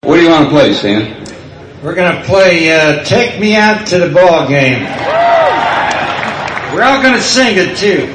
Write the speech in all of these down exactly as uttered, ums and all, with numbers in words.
What do you want to play, Stan? We're going to play uh, Take Me Out to the Ball Game. We're all going to sing it, too.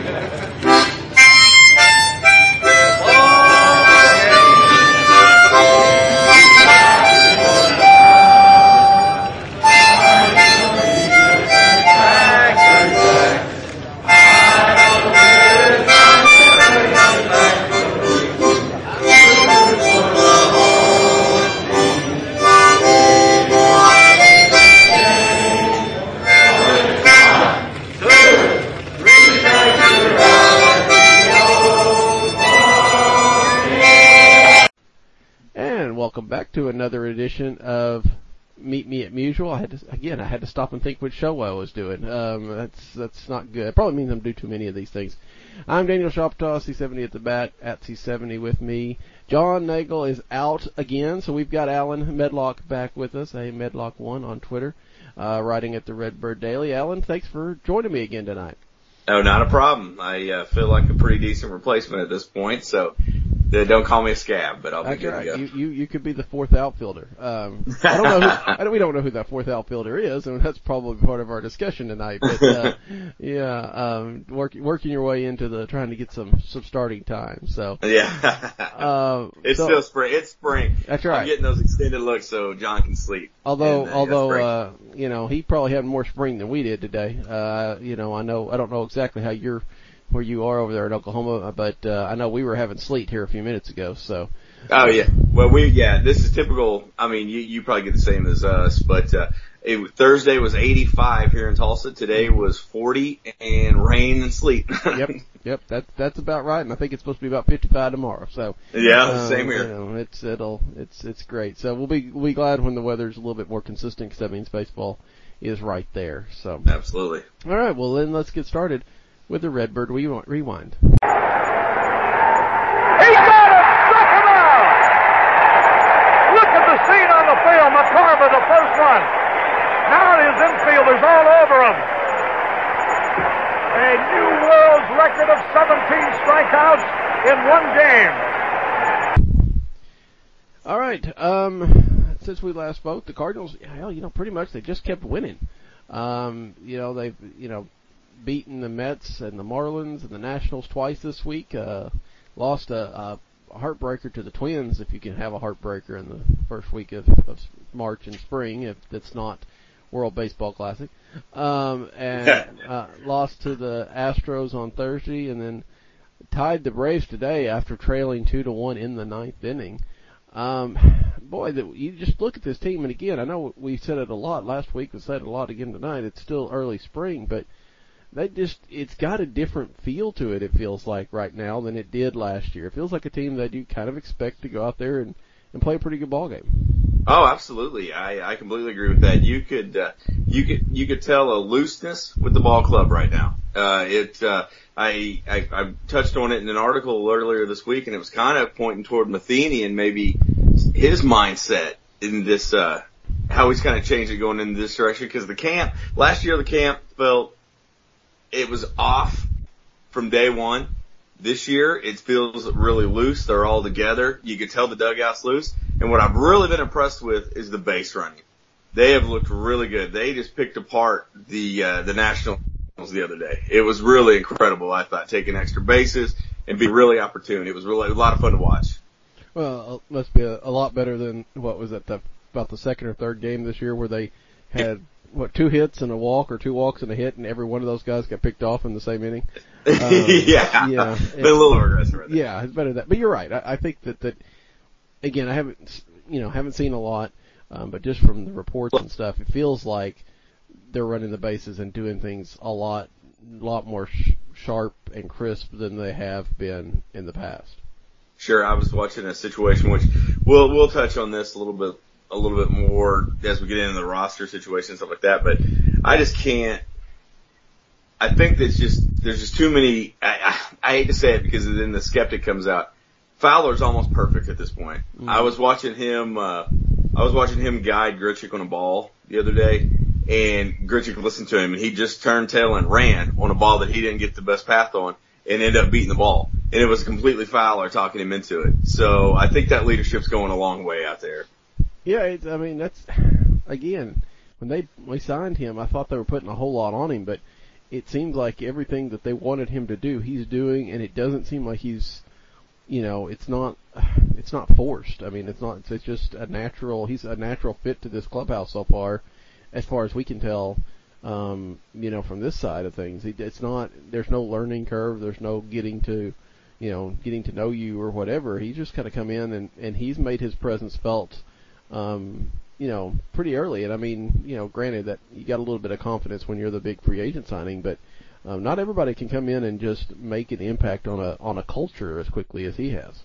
Welcome back to another edition of Meet Me at Mutual. I had to, again, I had to stop and think which show I was doing. Um, that's that's not good. It probably means I'm doing too many of these things. I'm Daniel Shoptaw, C seventy at the bat, at C seventy with me. John Nagel is out again, so we've got Alan Medlock back with us, a Medlock one on Twitter, uh, writing at the Redbird Daily. Alan, thanks for joining me again tonight. Oh, not a problem. I uh, feel like a pretty decent replacement at this point, so don't call me a scab, but I'll be That's good right. to go. You, you, you could be the fourth outfielder. Um, I don't know who, I don't, we don't know who that fourth outfielder is, and that's probably part of our discussion tonight. But, uh, yeah, um, work, working your way into the, trying to get some, some starting time, so. Yeah. uh, it's so, still spring. It's spring. That's right. I'm getting those extended looks so John can sleep. Although, and, uh, although, uh, you know, he probably had more spring than we did today. Uh, you know, I know, I don't know exactly how you're, where you are over there in Oklahoma, but uh, I know we were having sleet here a few minutes ago, so. Oh yeah, well we, yeah, this is typical, I mean, you, you probably get the same as us, but, uh, it, Thursday was eighty-five here in Tulsa, today was forty, and rain and sleet. Yep, yep, that's, that's about right, and I think it's supposed to be about fifty-five tomorrow, so. Yeah, uh, same here. You know, it's, it'll, it's, it's great. So we'll be, we'll be glad when the weather's a little bit more consistent, because that means baseball is right there, so. Absolutely. Alright, well then let's get started with the Redbird Rewind. He got it! Struck him out! Look at the scene on the field. McCarver, the first one. Now his infielders all over him. A new world's record of seventeen strikeouts in one game. All right. Um, since we last spoke, the Cardinals, hell, you know, pretty much they just kept winning. Um, you know, they've, you know, beaten the Mets and the Marlins and the Nationals twice this week. Uh, lost a, a heartbreaker to the Twins, if you can have a heartbreaker in the first week of, of March and spring, if that's not World Baseball Classic. Um, and uh, lost to the Astros on Thursday, and then tied the Braves today after trailing two to one in the ninth inning. Um, boy, the, you just look at this team, and again, I know we said it a lot last week. We said it a lot again tonight. It's still early spring, but They just, it's got a different feel to it, it feels like, right now than it did last year. It feels like a team that you kind of expect to go out there and, and play a pretty good ball game. Oh, absolutely. I, I completely agree with that. You could, uh, you could, you could tell a looseness with the ball club right now. Uh, it, uh, I, I, I touched on it in an article earlier this week, and it was kind of pointing toward Matheny and maybe his mindset in this, uh, how he's kind of changed it going in this direction, because the camp, last year the camp felt, it was off from day one. This year, it feels really loose. They're all together. You could tell the dugout's loose. And what I've really been impressed with is the base running. They have looked really good. They just picked apart the uh, the Nationals the other day. It was really incredible, I thought, taking extra bases and being really opportune. It was really a lot of fun to watch. Well, it must be a, a lot better than, what was it, the, about the second or third game this year where they had – what, two hits and a walk, or two walks and a hit, and every one of those guys got picked off in the same inning. Um, yeah, yeah, been a little aggressive right there. Yeah, it's better than that. But you're right. I, I think that that again, I haven't, you know, haven't seen a lot, um, but just from the reports and stuff, it feels like they're running the bases and doing things a lot, lot more sh- sharp and crisp than they have been in the past. Sure, I was watching a situation which we'll we'll touch on this a little bit. a little bit more as we get into the roster situation and stuff like that, but I just can't, I think there's just, there's just too many, I, I, I hate to say it because then the skeptic comes out. Fowler's almost perfect at this point. Mm. I was watching him, uh, I was watching him guide Grichuk on a ball the other day, and Grichuk listened to him, and he just turned tail and ran on a ball that he didn't get the best path on and ended up beating the ball. And it was completely Fowler talking him into it. So I think that leadership's going a long way out there. Yeah, it's, I mean, that's, again, when they we signed him, I thought they were putting a whole lot on him, but it seems like everything that they wanted him to do, he's doing, and it doesn't seem like he's, you know, it's not, it's not forced. I mean, it's not, it's just a natural, he's a natural fit to this clubhouse so far, as far as we can tell, um, you know, from this side of things. It's not, there's no learning curve, there's no getting to, you know, getting to know you or whatever. He's just kind of come in and, and he's made his presence felt, um, you know, pretty early. And I mean, you know, granted that you got a little bit of confidence when you're the big free agent signing, but um, not everybody can come in and just make an impact on a on a culture as quickly as he has.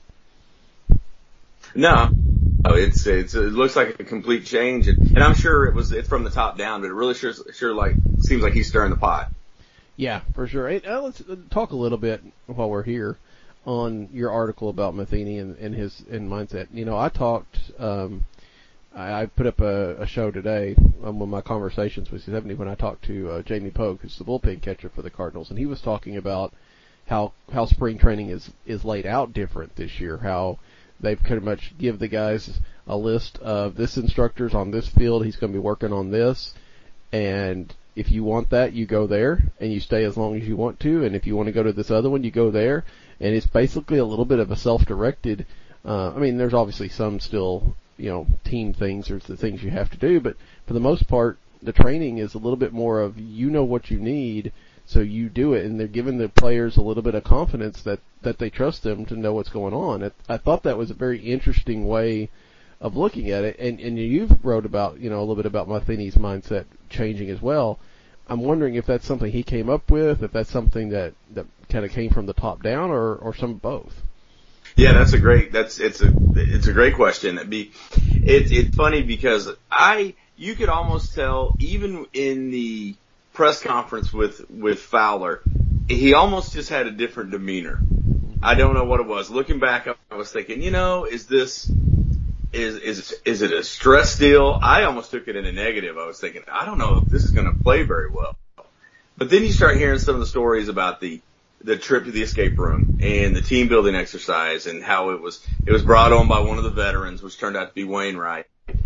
No, oh, it's it's it looks like a complete change, and, and I'm sure it was it's from the top down, but it really sure sure like seems like he's stirring the pot. Yeah, for sure. Hey, uh, let's talk a little bit while we're here on your article about Matheny and, and his and mindset. You know, I talked. Um, I, I put up a, a show today um, with my conversations with seventy when I talked to uh, Jamie Pogue, who's the bullpen catcher for the Cardinals, and he was talking about how how spring training is is laid out different this year. How they pretty much give the guys a list of this instructor's on this field. He's going to be working on this, and if you want that, you go there and you stay as long as you want to. And if you want to go to this other one, you go there. And it's basically a little bit of a self-directed. Uh, I mean, there's obviously some still, you know, team things or the things you have to do, but for the most part, the training is a little bit more of you know what you need, so you do it, and they're giving the players a little bit of confidence that, that they trust them to know what's going on. It, I thought that was a very interesting way of looking at it, and, and you've wrote about, you know, a little bit about Matheny's mindset changing as well. I'm wondering if that's something he came up with, if that's something that, that kind of came from the top down, or, or some of both. Yeah, that's a great, that's, it's a, it's a great question. It'd be, it, it's funny because I, you could almost tell even in the press conference with, with Fowler, he almost just had a different demeanor. I don't know what it was. Looking back, I was thinking, you know, is this, is, is, is it a stress deal? I almost took it in a negative. I was thinking, I don't know if this is going to play very well. But then you start hearing some of the stories about the, the trip to the escape room and the team building exercise and how it was, it was brought on by one of the veterans, which turned out to be Wainwright,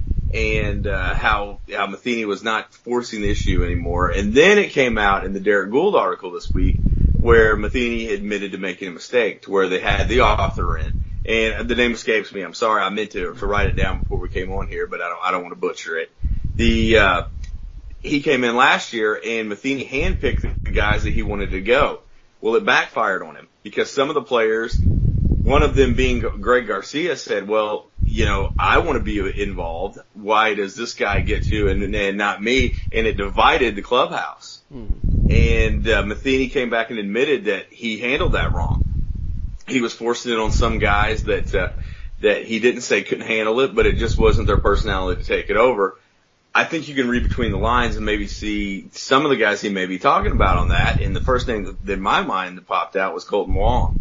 and, uh, how, how Matheny was not forcing the issue anymore. And then it came out in the Derek Gould article this week where Matheny admitted to making a mistake, to where they had the author in. And the name escapes me. I'm sorry. I meant to, to write it down before we came on here, but I don't, I don't want to butcher it. The, uh, he came in last year and Matheny handpicked the guys that he wanted to go. Well, it backfired on him because some of the players, one of them being Greg Garcia, said, well, you know, I want to be involved. Why does this guy get to and, and not me? And it divided the clubhouse. Mm-hmm. And uh, Matheny came back and admitted that he handled that wrong. He was forcing it on some guys that uh, that he didn't say couldn't handle it, but it just wasn't their personality to take it over. I think you can read between the lines and maybe see some of the guys he may be talking about on that. And the first thing that in my mind that popped out was Colton Wong.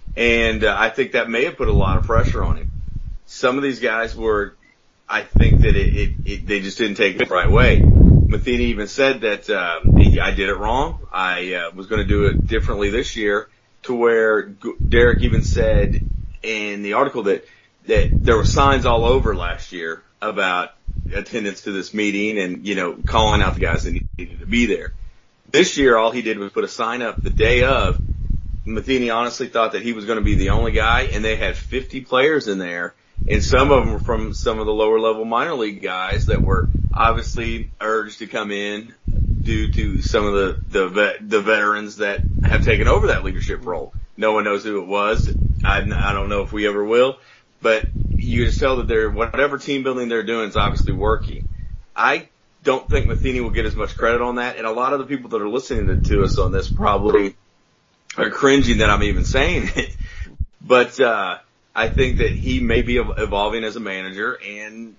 And uh, I think that may have put a lot of pressure on him. Some of these guys were, I think that it, it, it they just didn't take it the right way. Matheny even said that uh, I did it wrong. I uh, was going to do it differently this year, to where Derek even said in the article that that there were signs all over last year about attendance to this meeting and, you know, calling out the guys that needed to be there. This year, all he did was put a sign up the day of. Matheny honestly thought that he was going to be the only guy, and they had fifty players in there, and some of them were from some of the lower level minor league guys that were obviously urged to come in due to some of the, the vet, the veterans that have taken over that leadership role. No one knows who it was. I, I don't know if we ever will. But you just tell that they're, whatever team building they're doing is obviously working. I don't think Matheny will get as much credit on that, and a lot of the people that are listening to us on this probably are cringing that I'm even saying it. But uh I think that he may be evolving as a manager, and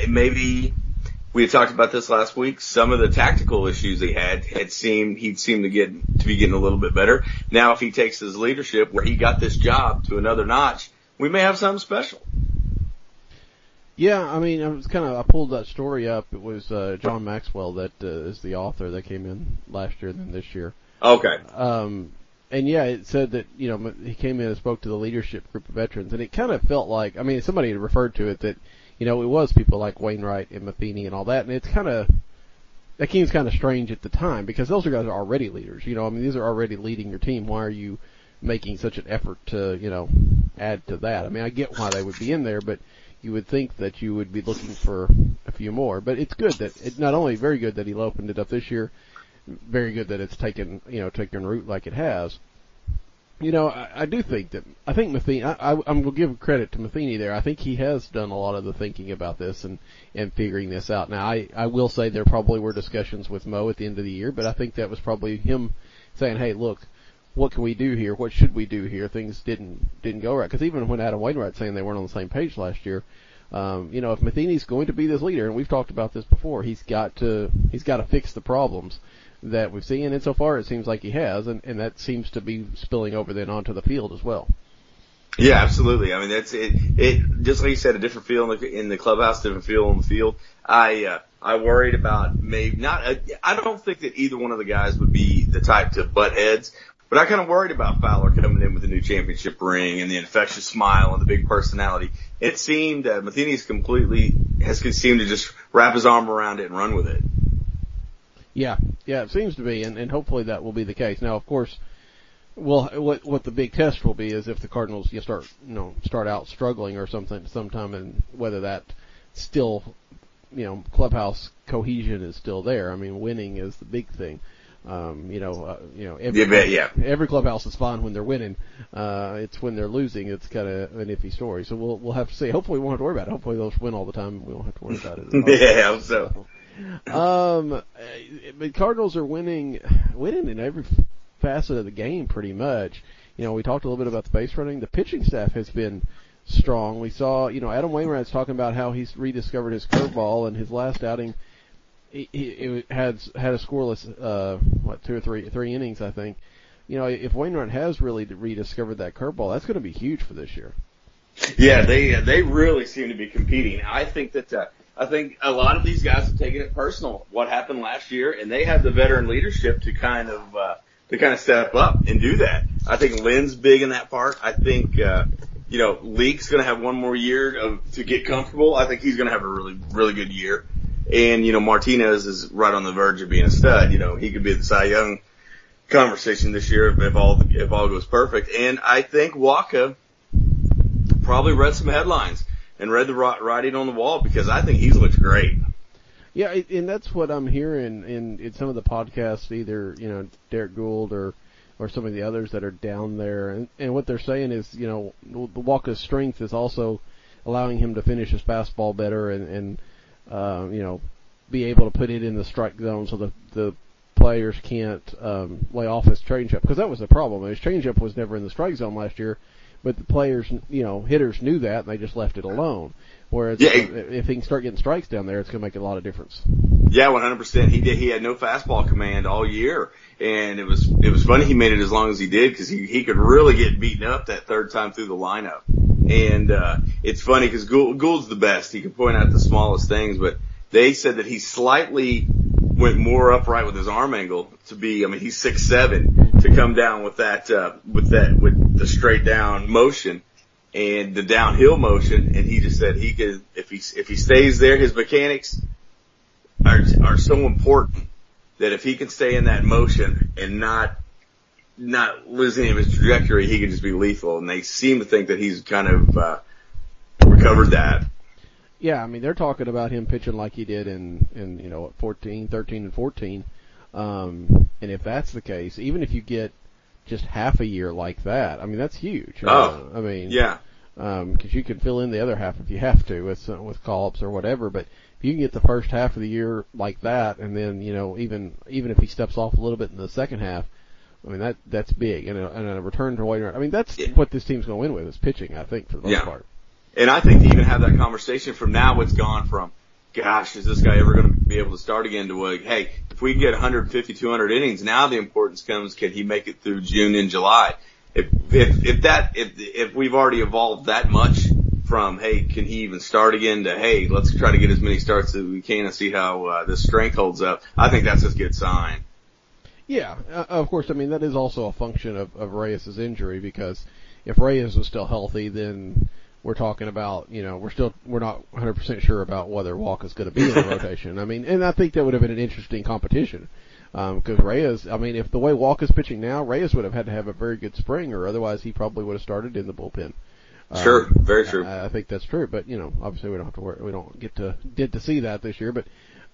maybe we had talked about this last week. Some of the tactical issues he had had seemed he'd seemed to get to be getting a little bit better. Now, if he takes his leadership where he got this job to another notch, we may have something special. Yeah, I mean, I was kind of I pulled that story up. It was uh, John Maxwell that uh, is the author that came in last year and then this year. Okay. Um, and yeah, it said that, you know, he came in and spoke to the leadership group of veterans, and it kind of felt like, I mean, somebody had referred to it that, you know, it was people like Wainwright and Matheny and all that, and it's kind of, that seems kind of strange at the time because those are guys are already leaders. You know, I mean, these are already leading your team. Why are you making such an effort to, you know, add to that? I mean, I get why they would be in there, but you would think that you would be looking for a few more. But it's good that, it's not only very good that he opened it up this year, very good that it's taken, you know, taken root like it has. You know, I, I do think that, I think Matheny, I, I, I'm going to give credit to Matheny there. I think he has done a lot of the thinking about this and, and figuring this out. Now, I, I will say there probably were discussions with Mo at the end of the year, but I think that was probably him saying, hey, look, what can we do here? What should we do here? Things didn't, didn't go right. Because even when Adam Wainwright saying they weren't on the same page last year, um, you know, if Matheny's going to be this leader, and we've talked about this before, he's got to, he's got to fix the problems that we've seen, and so far it seems like he has, and, and that seems to be spilling over then onto the field as well. Yeah, absolutely. I mean, that's it. It just like you said, a different feel in the, in the clubhouse, different feel on the field. I uh, I worried about maybe not. Uh, I don't think that either one of the guys would be the type to butt heads, but I kind of worried about Fowler coming in with a new championship ring and the infectious smile and the big personality. It seemed uh, Matheny's completely has seemed to just wrap his arm around it and run with it. Yeah, yeah, it seems to be, and, and hopefully that will be the case. Now, of course, well, what what the big test will be is if the Cardinals you start you know start out struggling or something sometime, and whether that still you know clubhouse cohesion is still there. I mean, winning is the big thing. Um, you know, uh, you know, every, yeah, yeah. every clubhouse is fine when they're winning. Uh, it's when they're losing, it's kind of an iffy story. So we'll we'll have to see. Hopefully, we won't have to worry about it. Hopefully, they'll win all the time. We won't have to worry about it. Yeah, I hope so. Um, the Cardinals are winning, winning in every facet of the game pretty much. You know, we talked a little bit about the base running. The pitching staff has been strong. We saw, you know, Adam Wainwright's talking about how he's rediscovered his curveball, and his last outing, he, he had had a scoreless, uh, what, two or three, three innings, I think. You know, if Wainwright has really rediscovered that curveball, that's going to be huge for this year. Yeah, they uh, they really seem to be competing. I think that. Uh, I think a lot of these guys have taken it personal, what happened last year, and they have the veteran leadership to kind of, uh, to kind of step up and do that. I think Lynn's big in that part. I think, uh, you know, Leake's gonna have one more year of, to get comfortable. I think he's gonna have a really, really good year. And, you know, Martinez is right on the verge of being a stud. You know, he could be the Cy Young conversation this year if, if all, if all goes perfect. And I think Waka probably read some headlines and read the writing on the wall because I think he's looked great. Yeah, and that's what I'm hearing in, in some of the podcasts, either, you know, Derek Gould or, or some of the others that are down there. And, and what they're saying is, you know, the Waka's strength is also allowing him to finish his fastball better and, and uh, you know, be able to put it in the strike zone so the, the players can't um, lay off his changeup. Because that was the problem. His changeup was never in the strike zone last year. But the players, you know, hitters knew that, and they just left it alone. Whereas yeah, if he can start getting strikes down there, it's going to make a lot of difference. Yeah, one hundred percent. He did. He had no fastball command all year, and it was it was funny he made it as long as he did because he he could really get beaten up that third time through the lineup. And uh it's funny because Gould, Gould's the best. He can point out the smallest things, but they said that he slightly went more upright with his arm angle to be. I mean, he's six seven to come down with that uh with that with the straight down motion and the downhill motion, and he just said he could if he if he stays there, his mechanics are are so important that if he can stay in that motion and not not lose any of his trajectory, he can just be lethal. And they seem to think that he's kind of uh recovered that. Yeah, I mean, they're talking about him pitching like he did in, in you know, fourteen, thirteen, and fourteen. Um, and if that's the case, even if you get just half a year like that, I mean, that's huge. Oh, uh, I mean, yeah. Um, cause you can fill in the other half if you have to with, uh, with call-ups or whatever, but if you can get the first half of the year like that, and then, you know, even, even if he steps off a little bit in the second half, I mean, that, that's big. And a, and a return to Wainwright. I mean, that's yeah. what this team's going to win with is pitching, I think, for the most yeah. part. And I think to even have that conversation from now, it's gone from, gosh, is this guy ever going to be able to start again to, uh, hey, if we get one fifty, two hundred innings, now the importance comes, can he make it through June and July? If, if, if that, if, if we've already evolved that much from, hey, can he even start again to, hey, let's try to get as many starts as we can and see how, uh, this strength holds up, I think that's a good sign. Yeah, uh, of course, I mean, that is also a function of, of Reyes' injury because if Reyes was still healthy, then, we're talking about, you know, we're still, we're not one hundred percent sure about whether Walker's going to be in the rotation. I mean, and I think that would have been an interesting competition. Um, cause Reyes, I mean, if the way Walker's pitching now, Reyes would have had to have a very good spring, or otherwise he probably would have started in the bullpen. Um, sure. Very true. I, I think that's true, but you know, obviously we don't have to worry, we don't get to, get to see that this year, but,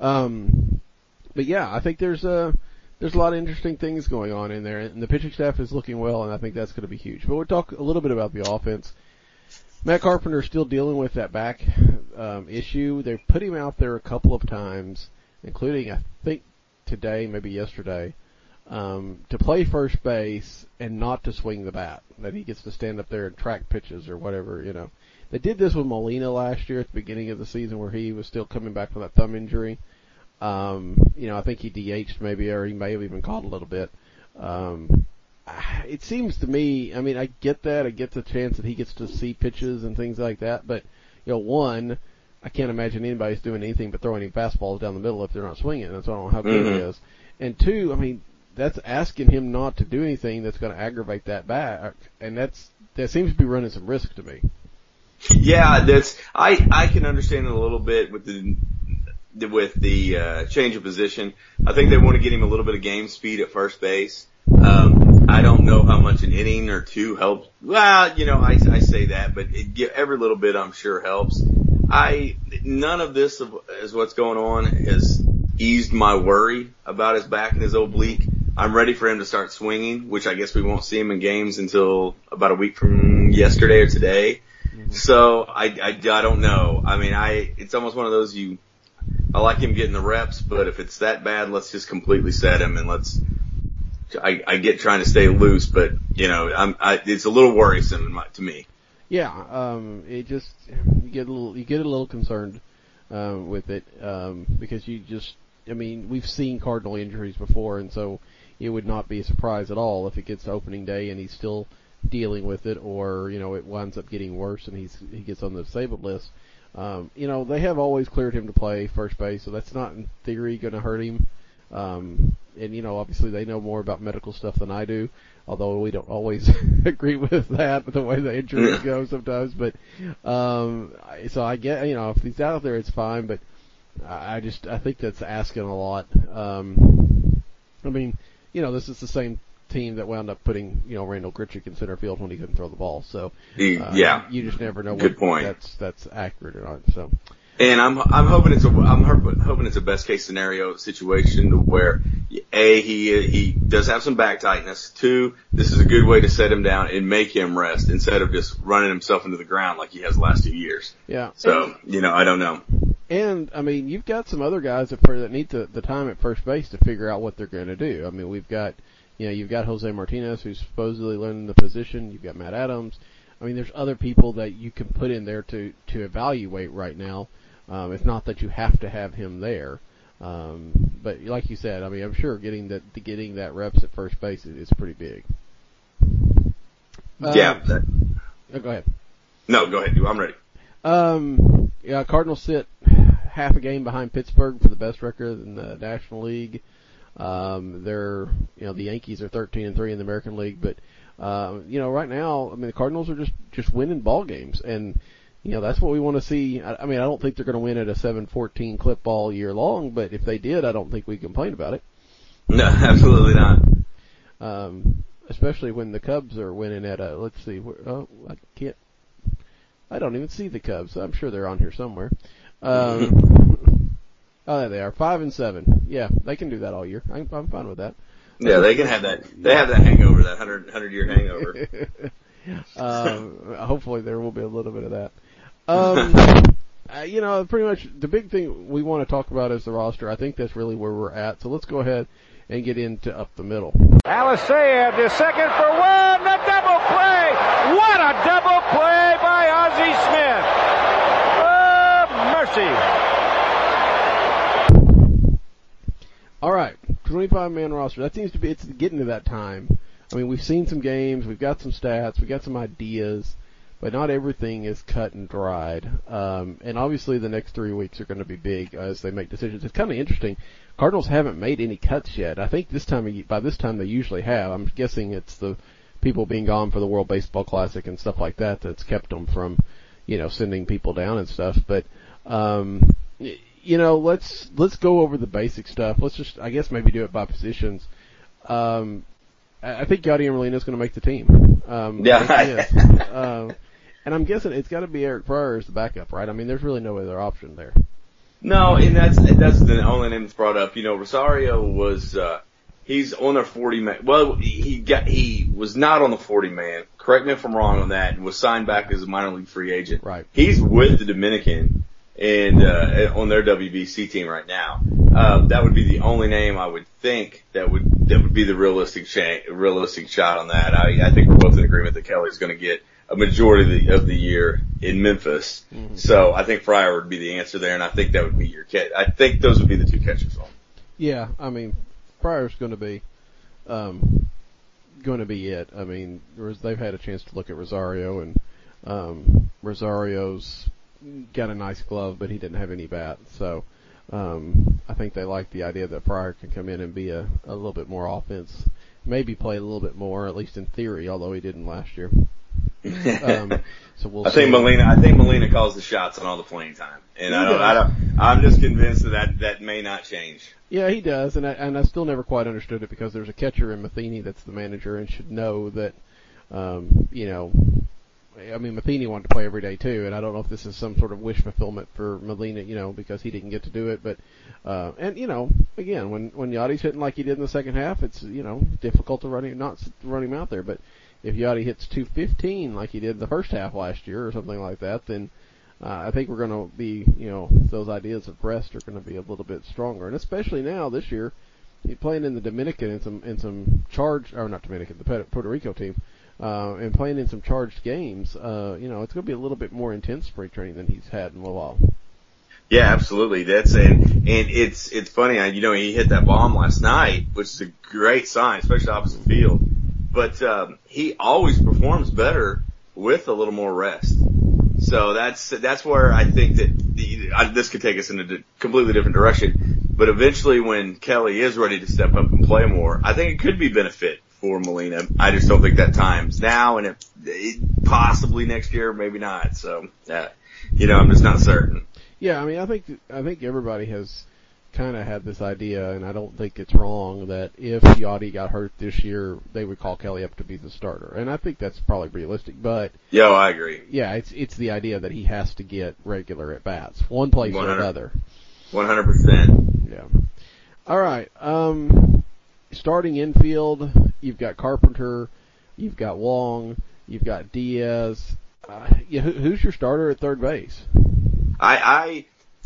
um, but yeah, I think there's a, there's a lot of interesting things going on in there, and the pitching staff is looking well, and I think that's going to be huge. But we'll talk a little bit about the offense. Matt Carpenter is still dealing with that back um, issue. They've put him out there a couple of times, including I think today, maybe yesterday, um, to play first base and not to swing the bat. That he gets to stand up there and track pitches or whatever, you know. They did this with Molina last year at the beginning of the season, where he was still coming back from that thumb injury. Um, you know, I think he D H'd maybe, or he may have even caught a little bit. Um, It seems to me, I mean, I get that. I get the chance that he gets to see pitches and things like that. But, you know, one, I can't imagine anybody's doing anything but throwing him fastballs down the middle if they're not swinging. That's why I don't know how good mm-hmm. he is. And two, I mean, that's asking him not to do anything that's going to aggravate that back. And that's, that seems to be running some risk to me. Yeah, that's, I, I can understand it a little bit with the, with the, uh, change of position. I think they want to get him a little bit of game speed at first base. Um, I don't know how much an inning or two helps. Well, you know, I, I say that, but it, every little bit I'm sure helps. I, none of this is what's going on has eased my worry about his back and his oblique. I'm ready for him to start swinging, which I guess we won't see him in games until about a week from yesterday or today. Mm-hmm. So I, I, I don't know. I mean, I, it's almost one of those you, I like him getting the reps, but if it's that bad, let's just completely set him and let's, I, I get trying to stay loose, but you know, I'm, I, it's a little worrisome to me. Yeah, um, it just you get a little you get a little concerned um, with it um, because you just, I mean, we've seen Cardinal injuries before, and so it would not be a surprise at all if it gets to opening day and he's still dealing with it, or you know, it winds up getting worse and he's he gets on the disabled list. Um, you know, they have always cleared him to play first base, so that's not in theory going to hurt him. Um, and you know, obviously they know more about medical stuff than I do, although we don't always agree with that, the way the injuries go sometimes, but, um, so I get, you know, if he's out there, it's fine, but I just, I think that's asking a lot. Um, I mean, you know, this is the same team that wound up putting, you know, Randall Grichuk in center field when he couldn't throw the ball, so, uh, yeah, you just never know Good what point. that's, that's accurate or not, so. And I'm I'm hoping it's a I'm hoping it's a best case scenario situation where a he he does have some back tightness. Two, this is a good way to set him down and make him rest instead of just running himself into the ground like he has the last two years. Yeah. So you know I don't know. And I mean you've got some other guys that that need the the time at first base to figure out what they're going to do. I mean we've got you know you've got Jose Martinez who's supposedly learning the position. You've got Matt Adams. I mean there's other people that you can put in there to to evaluate right now. Um, it's not that you have to have him there, um, but like you said, I mean, I'm sure getting that getting that reps at first base is, is pretty big. Yeah. Uh, oh, go ahead. No, go ahead. I'm ready. Um, yeah, Cardinals sit half a game behind Pittsburgh for the best record in the National League. Um, they're, you know, the Yankees are thirteen and three in the American League, but uh, you know, right now, I mean, the Cardinals are just just winning ball games and. You know, that's what we want to see. I, I mean, I don't think they're going to win at a seven fourteen clip all year long, but if they did, I don't think we complain about it. No, absolutely not. Um, especially when the Cubs are winning at a, let's see, where, oh, I can't, I don't even see the Cubs. I'm sure they're on here somewhere. Um, oh, there they are, five and seven. Yeah, they can do that all year. I'm, I'm fine with that. Yeah, they can have that. They have that hangover, that hundred hundred year hangover. um, hopefully there will be a little bit of that. Um, uh, you know, pretty much the big thing we want to talk about is the roster. I think that's really where we're at. So let's go ahead and get into up the middle. Alisea to second for one. The double play. What a double play by Ozzie Smith. Oh, mercy. All right, twenty-five man roster. That seems to be, it's getting to that time. I mean, we've seen some games, we've got some stats, we've got some ideas, but not everything is cut and dried. Um, and obviously the next three weeks are going to be big as they make decisions. It's kind of interesting. Cardinals haven't made any cuts yet. I think this time, by this time they usually have. I'm guessing it's the people being gone for the World Baseball Classic and stuff like that that's kept them from, you know, sending people down and stuff. But, um, you know, let's, let's go over the basic stuff. Let's just, I guess maybe do it by positions. Um, I think Yadier Molina is going to make the team. Um, yeah. uh, and I'm guessing it's got to be Eric Pryor as the backup, right? I mean, there's really no other option there. No, and that's that's the only name that's brought up. You know, Rosario was uh, he's on their forty man. Well, he got he was not on the forty man. Correct me if I'm wrong on that. And was signed back as a minor league free agent. Right. He's with the Dominican and uh, on their W B C team right now. Uh, that would be the only name I would think that would that would be the realistic sh- realistic shot on that. I, I think we're both in agreement that Kelly's going to get a majority of the, of the year in Memphis. Mm-hmm. So I think Fryer would be the answer there, and I think that would be your catch. I think those would be the two catchers on. Yeah, I mean, Fryer's going to be um, going to be it. I mean, they've had a chance to look at Rosario, and um, Rosario's got a nice glove, but he didn't have any bat. So um, I think they like the idea that Fryer can come in and be a, a little bit more offense, maybe play a little bit more, at least in theory, although he didn't last year. um, so we'll I think see. Molina. I think Molina calls the shots on all the playing time, and He I don't. does. I don't. I'm just convinced that, that that may not change. Yeah, he does, and I, and I still never quite understood it because there's a catcher in Matheny that's the manager and should know that. Um, you know, I mean, Matheny wanted to play every day too, and I don't know if this is some sort of wish fulfillment for Molina, you know, because he didn't get to do it. But uh, and you know, again, when when Yachty's hitting like he did in the second half, it's you know difficult to run him, not run him out there, but. If Yachty hits two fifteen like he did the first half last year or something like that, then uh, I think we're going to be, you know, those ideas of rest are going to be a little bit stronger. And especially now this year, playing in the Dominican and some in some charged, or not Dominican, the Puerto Rico team, uh, and playing in some charged games, uh, you know, it's going to be a little bit more intense spring training than he's had in a while. Yeah, absolutely. That's and and it's it's funny. You know, he hit that bomb last night, which is a great sign, especially opposite field. But um, he always performs better with a little more rest. So that's that's where I think that the, I, this could take us in a completely different direction. But eventually, when Kelly is ready to step up and play more, I think it could be benefit for Molina. I just don't think that time's now, and it, it possibly next year, maybe not. So, uh, you know, I'm just not certain. Yeah, I mean, I think I think everybody has kind of had this idea, and I don't think it's wrong, that if Yachty got hurt this year, they would call Kelly up to be the starter. And I think that's probably realistic, but... Yo, I agree. Yeah, it's it's the idea that he has to get regular at-bats, one place or another. one hundred percent. Yeah. All right, um, starting infield, you've got Carpenter, you've got Wong, you've got Diaz. Uh, yeah, who, who's your starter at third base? I... I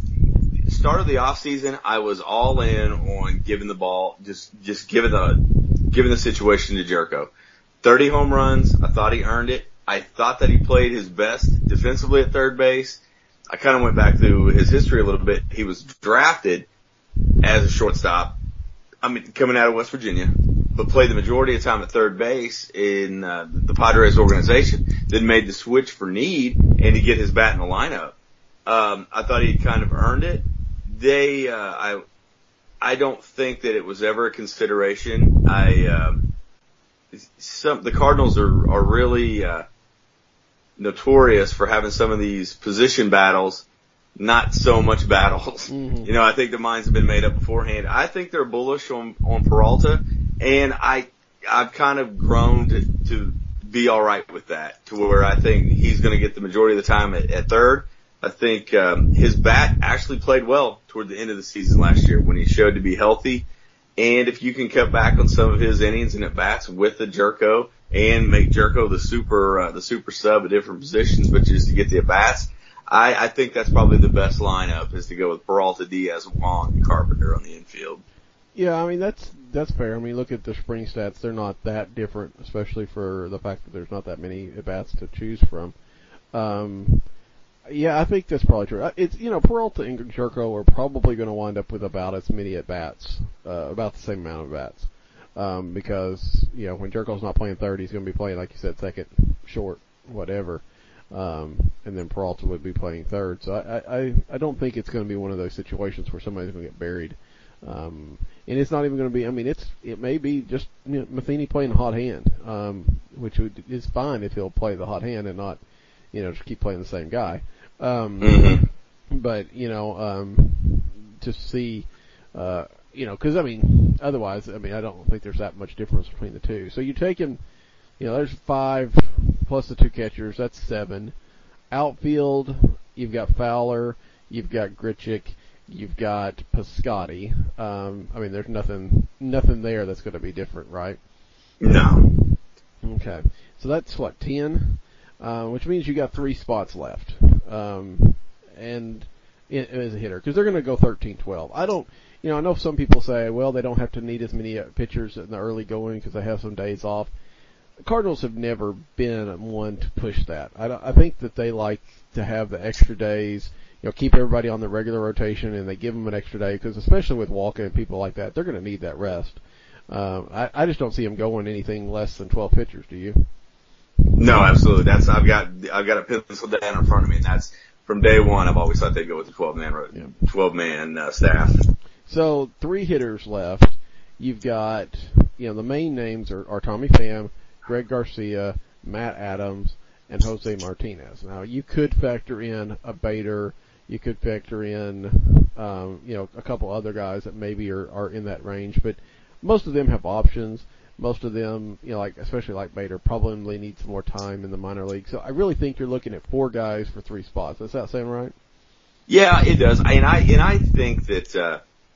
Start of the off season, I was all in on giving the ball, just just giving the giving the situation to Jerko. Thirty home runs, I thought he earned it. I thought that he played his best defensively at third base. I kind of went back through his history a little bit. He was drafted as a shortstop, I mean, coming out of West Virginia, but played the majority of the time at third base in uh, the Padres organization. Then made the switch for need and to get his bat in the lineup. Um, I thought he'd kind of earned it. They, uh, I, I don't think that it was ever a consideration. I, um, some, the Cardinals are, are really, uh, notorious for having some of these position battles, not so much battles. Mm-hmm. You know, I think the minds have been made up beforehand. I think they're bullish on, on Peralta, and I, I've kind of grown to, to be alright with that, to where I think he's gonna get the majority of the time at, at third. I think um, his bat actually played well toward the end of the season last year when he showed to be healthy. And if you can cut back on some of his innings and at bats with the Jerko and make Jerko the super uh, the super sub at different positions, but just to get the at bats, I, I think that's probably the best lineup is to go with Peralta, Diaz, Wong, and Carpenter on the infield. Yeah, I mean that's that's fair. I mean, look at the spring stats; they're not that different, especially for the fact that there's not that many at bats to choose from. Um, Yeah, I think that's probably true. It's, you know, Peralta and Jerko are probably going to wind up with about as many at-bats, uh, about the same amount of at-bats. Um, because, you know, when Jerko's not playing third, he's going to be playing, like you said, second, short, whatever. Um, and then Peralta would be playing third. So I, I, I don't think it's going to be one of those situations where somebody's going to get buried. Um, and it's not even going to be, I mean, it's, it may be just, you know, Matheny playing the hot hand, um, which would, is fine if he'll play the hot hand and not, you know, just keep playing the same guy. Um, mm-hmm. But, you know, um, to see, uh, you know, cause I mean, otherwise, I mean, I don't think there's that much difference between the two. So you take him, you know, there's five plus the two catchers, that's seven. Outfield, you've got Fowler, you've got Grichuk, you've got Piscotty. Um, I mean, there's nothing, nothing there that's going to be different, right? No. Okay. So that's what, ten? Uh, which means you got three spots left. Um, and in, as a hitter, because they're going to go thirteen twelve. I don't, you know, I know some people say, well, they don't have to need as many pitchers in the early going because they have some days off. The Cardinals have never been one to push that. I, I think that they like to have the extra days, you know, keep everybody on the regular rotation, and they give them an extra day because, especially with Walker and people like that, they're going to need that rest. Um, I, I just don't see them going anything less than twelve pitchers. Do you? No, absolutely. That's I've got I've got it penciled down in front of me, and that's from day one. I've always thought they'd go with the twelve man yeah. twelve man uh, staff. So three hitters left. You've got, you know, the main names are, are Tommy Pham, Greg Garcia, Matt Adams, and Jose Martinez. Now you could factor in a Bader. You could factor in, um, you know, a couple other guys that maybe are, are in that range, but most of them have options. Most of them, you know, like, especially like Bader, probably need some more time in the minor league. So I really think you're looking at four guys for three spots. Does that sound right? Yeah, it does. And I, and I think that, uh,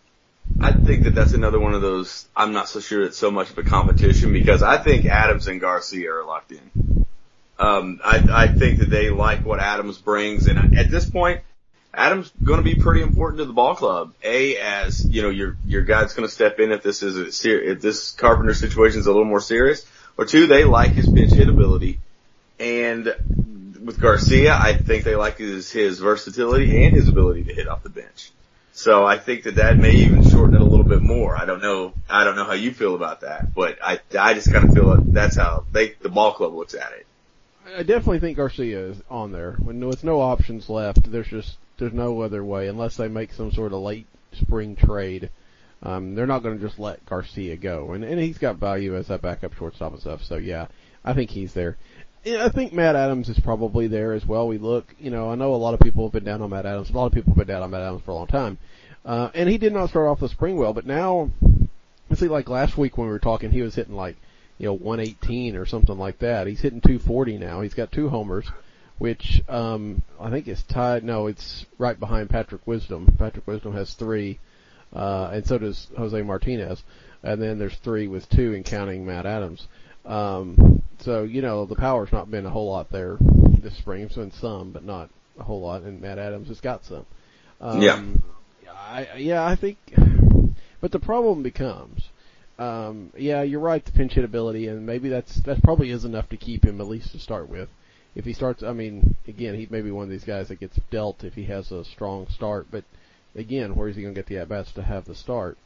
I think that that's another one of those, I'm not so sure it's so much of a competition because I think Adams and Garcia are locked in. Um, I, I think that they like what Adams brings, and at this point, Adams going to be pretty important to the ball club. A, as, you know, your, your guy's going to step in if this is a ser- if this Carpenter situation is a little more serious. Or two, they like his pinch hit ability. And with Garcia, I think they like his, his versatility and his ability to hit off the bench. So I think that that may even shorten it a little bit more. I don't know, I don't know how you feel about that, but I, I just kind of feel like that's how they, the ball club looks at it. I definitely think Garcia is on there. When with no options left, there's just, there's no other way unless they make some sort of late spring trade. Um, they're not going to just let Garcia go, and and he's got value as that backup shortstop and stuff. So yeah, I think he's there. Yeah, I think Matt Adams is probably there as well. We look, you know, I know a lot of people have been down on Matt Adams. A lot of people have been down on Matt Adams for a long time, uh, and he did not start off the spring well. But now, let's see, like last week when we were talking, he was hitting like, you know, one eighteen or something like that. He's hitting two forty now. He's got two homers, which um I think is tied. No, it's right behind Patrick Wisdom. Patrick Wisdom has three, uh, and so does Jose Martinez. And then there's three with two in counting Matt Adams. Um, so, you know, the power's not been a whole lot there this spring. It's been some, but not a whole lot, and Matt Adams has got some. Um, yeah. I, yeah, I think, but the problem becomes, um, yeah, you're right, the pinch hit ability, and maybe that's, that probably is enough to keep him at least to start with. If he starts, I mean, again, he may be one of these guys that gets dealt if he has a strong start, but again, where is he going to get the at-bats to have the start?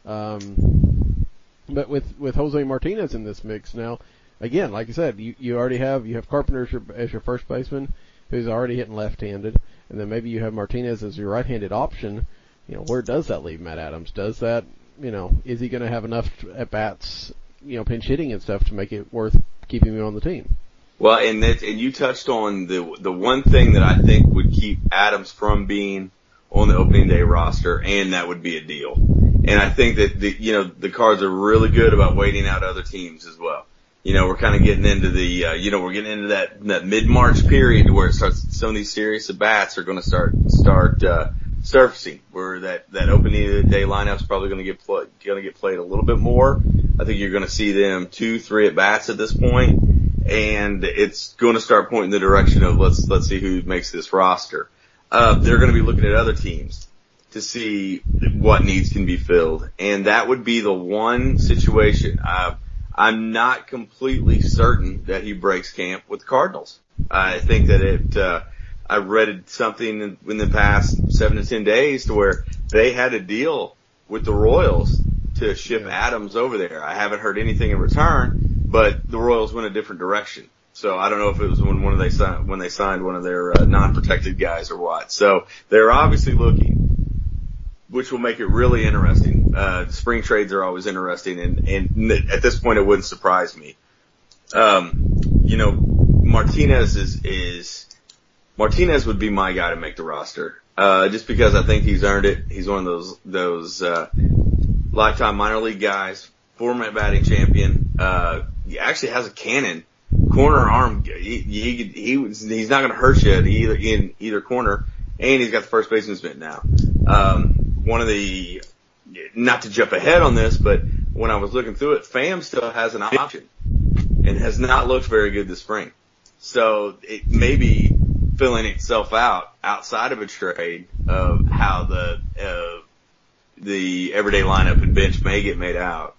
Um, but with, with Jose Martinez in this mix now, again, like I said, you, you already have, you have Carpenter as your, as your first baseman, who's already hitting left-handed, and then maybe you have Martinez as your right-handed option. You know, where does that leave Matt Adams? Does that, you know, is he going to have enough at-bats, you know, pinch hitting and stuff to make it worth keeping him on the team? Well, and that, and you touched on the the one thing that I think would keep Adams from being on the opening day roster, and that would be a deal. And I think that the you know the Cards are really good about waiting out other teams as well. You know, we're kind of getting into the uh, you know we're getting into that that mid March period where it starts. Some of these serious at bats are going to start start uh, surfacing, where that that opening day lineup is probably going to get play, going to get played a little bit more. I think you're going to see them two, three at bats at this point. And it's going to start pointing the direction of let's let's see who makes this roster. Uh, they're going to be looking at other teams to see what needs can be filled, and that would be the one situation. Uh, I'm not completely certain that he breaks camp with the Cardinals. I think that it. Uh, I read something in, in the past seven to ten days to where they had a deal with the Royals to ship Adams over there. I haven't heard anything in return. But the Royals went a different direction. So I don't know if it was when one of they signed, when they signed one of their uh, non-protected guys or what. So they're obviously looking, which will make it really interesting. Uh, spring trades are always interesting, and, and at this point it wouldn't surprise me. Um, you know, Martinez is, is, Martinez would be my guy to make the roster. Uh, just because I think he's earned it. He's one of those, those, uh, lifetime minor league guys, former batting champion, uh, he actually has a cannon, corner arm. He, he, he he's not going to hurt you either, in either corner, and he's got the first baseman's mitt now. Um, one of the, not to jump ahead on this, but when I was looking through it, Pham still has an option and has not looked very good this spring. So it may be filling itself out outside of a trade of how the, uh, the everyday lineup and bench may get made out.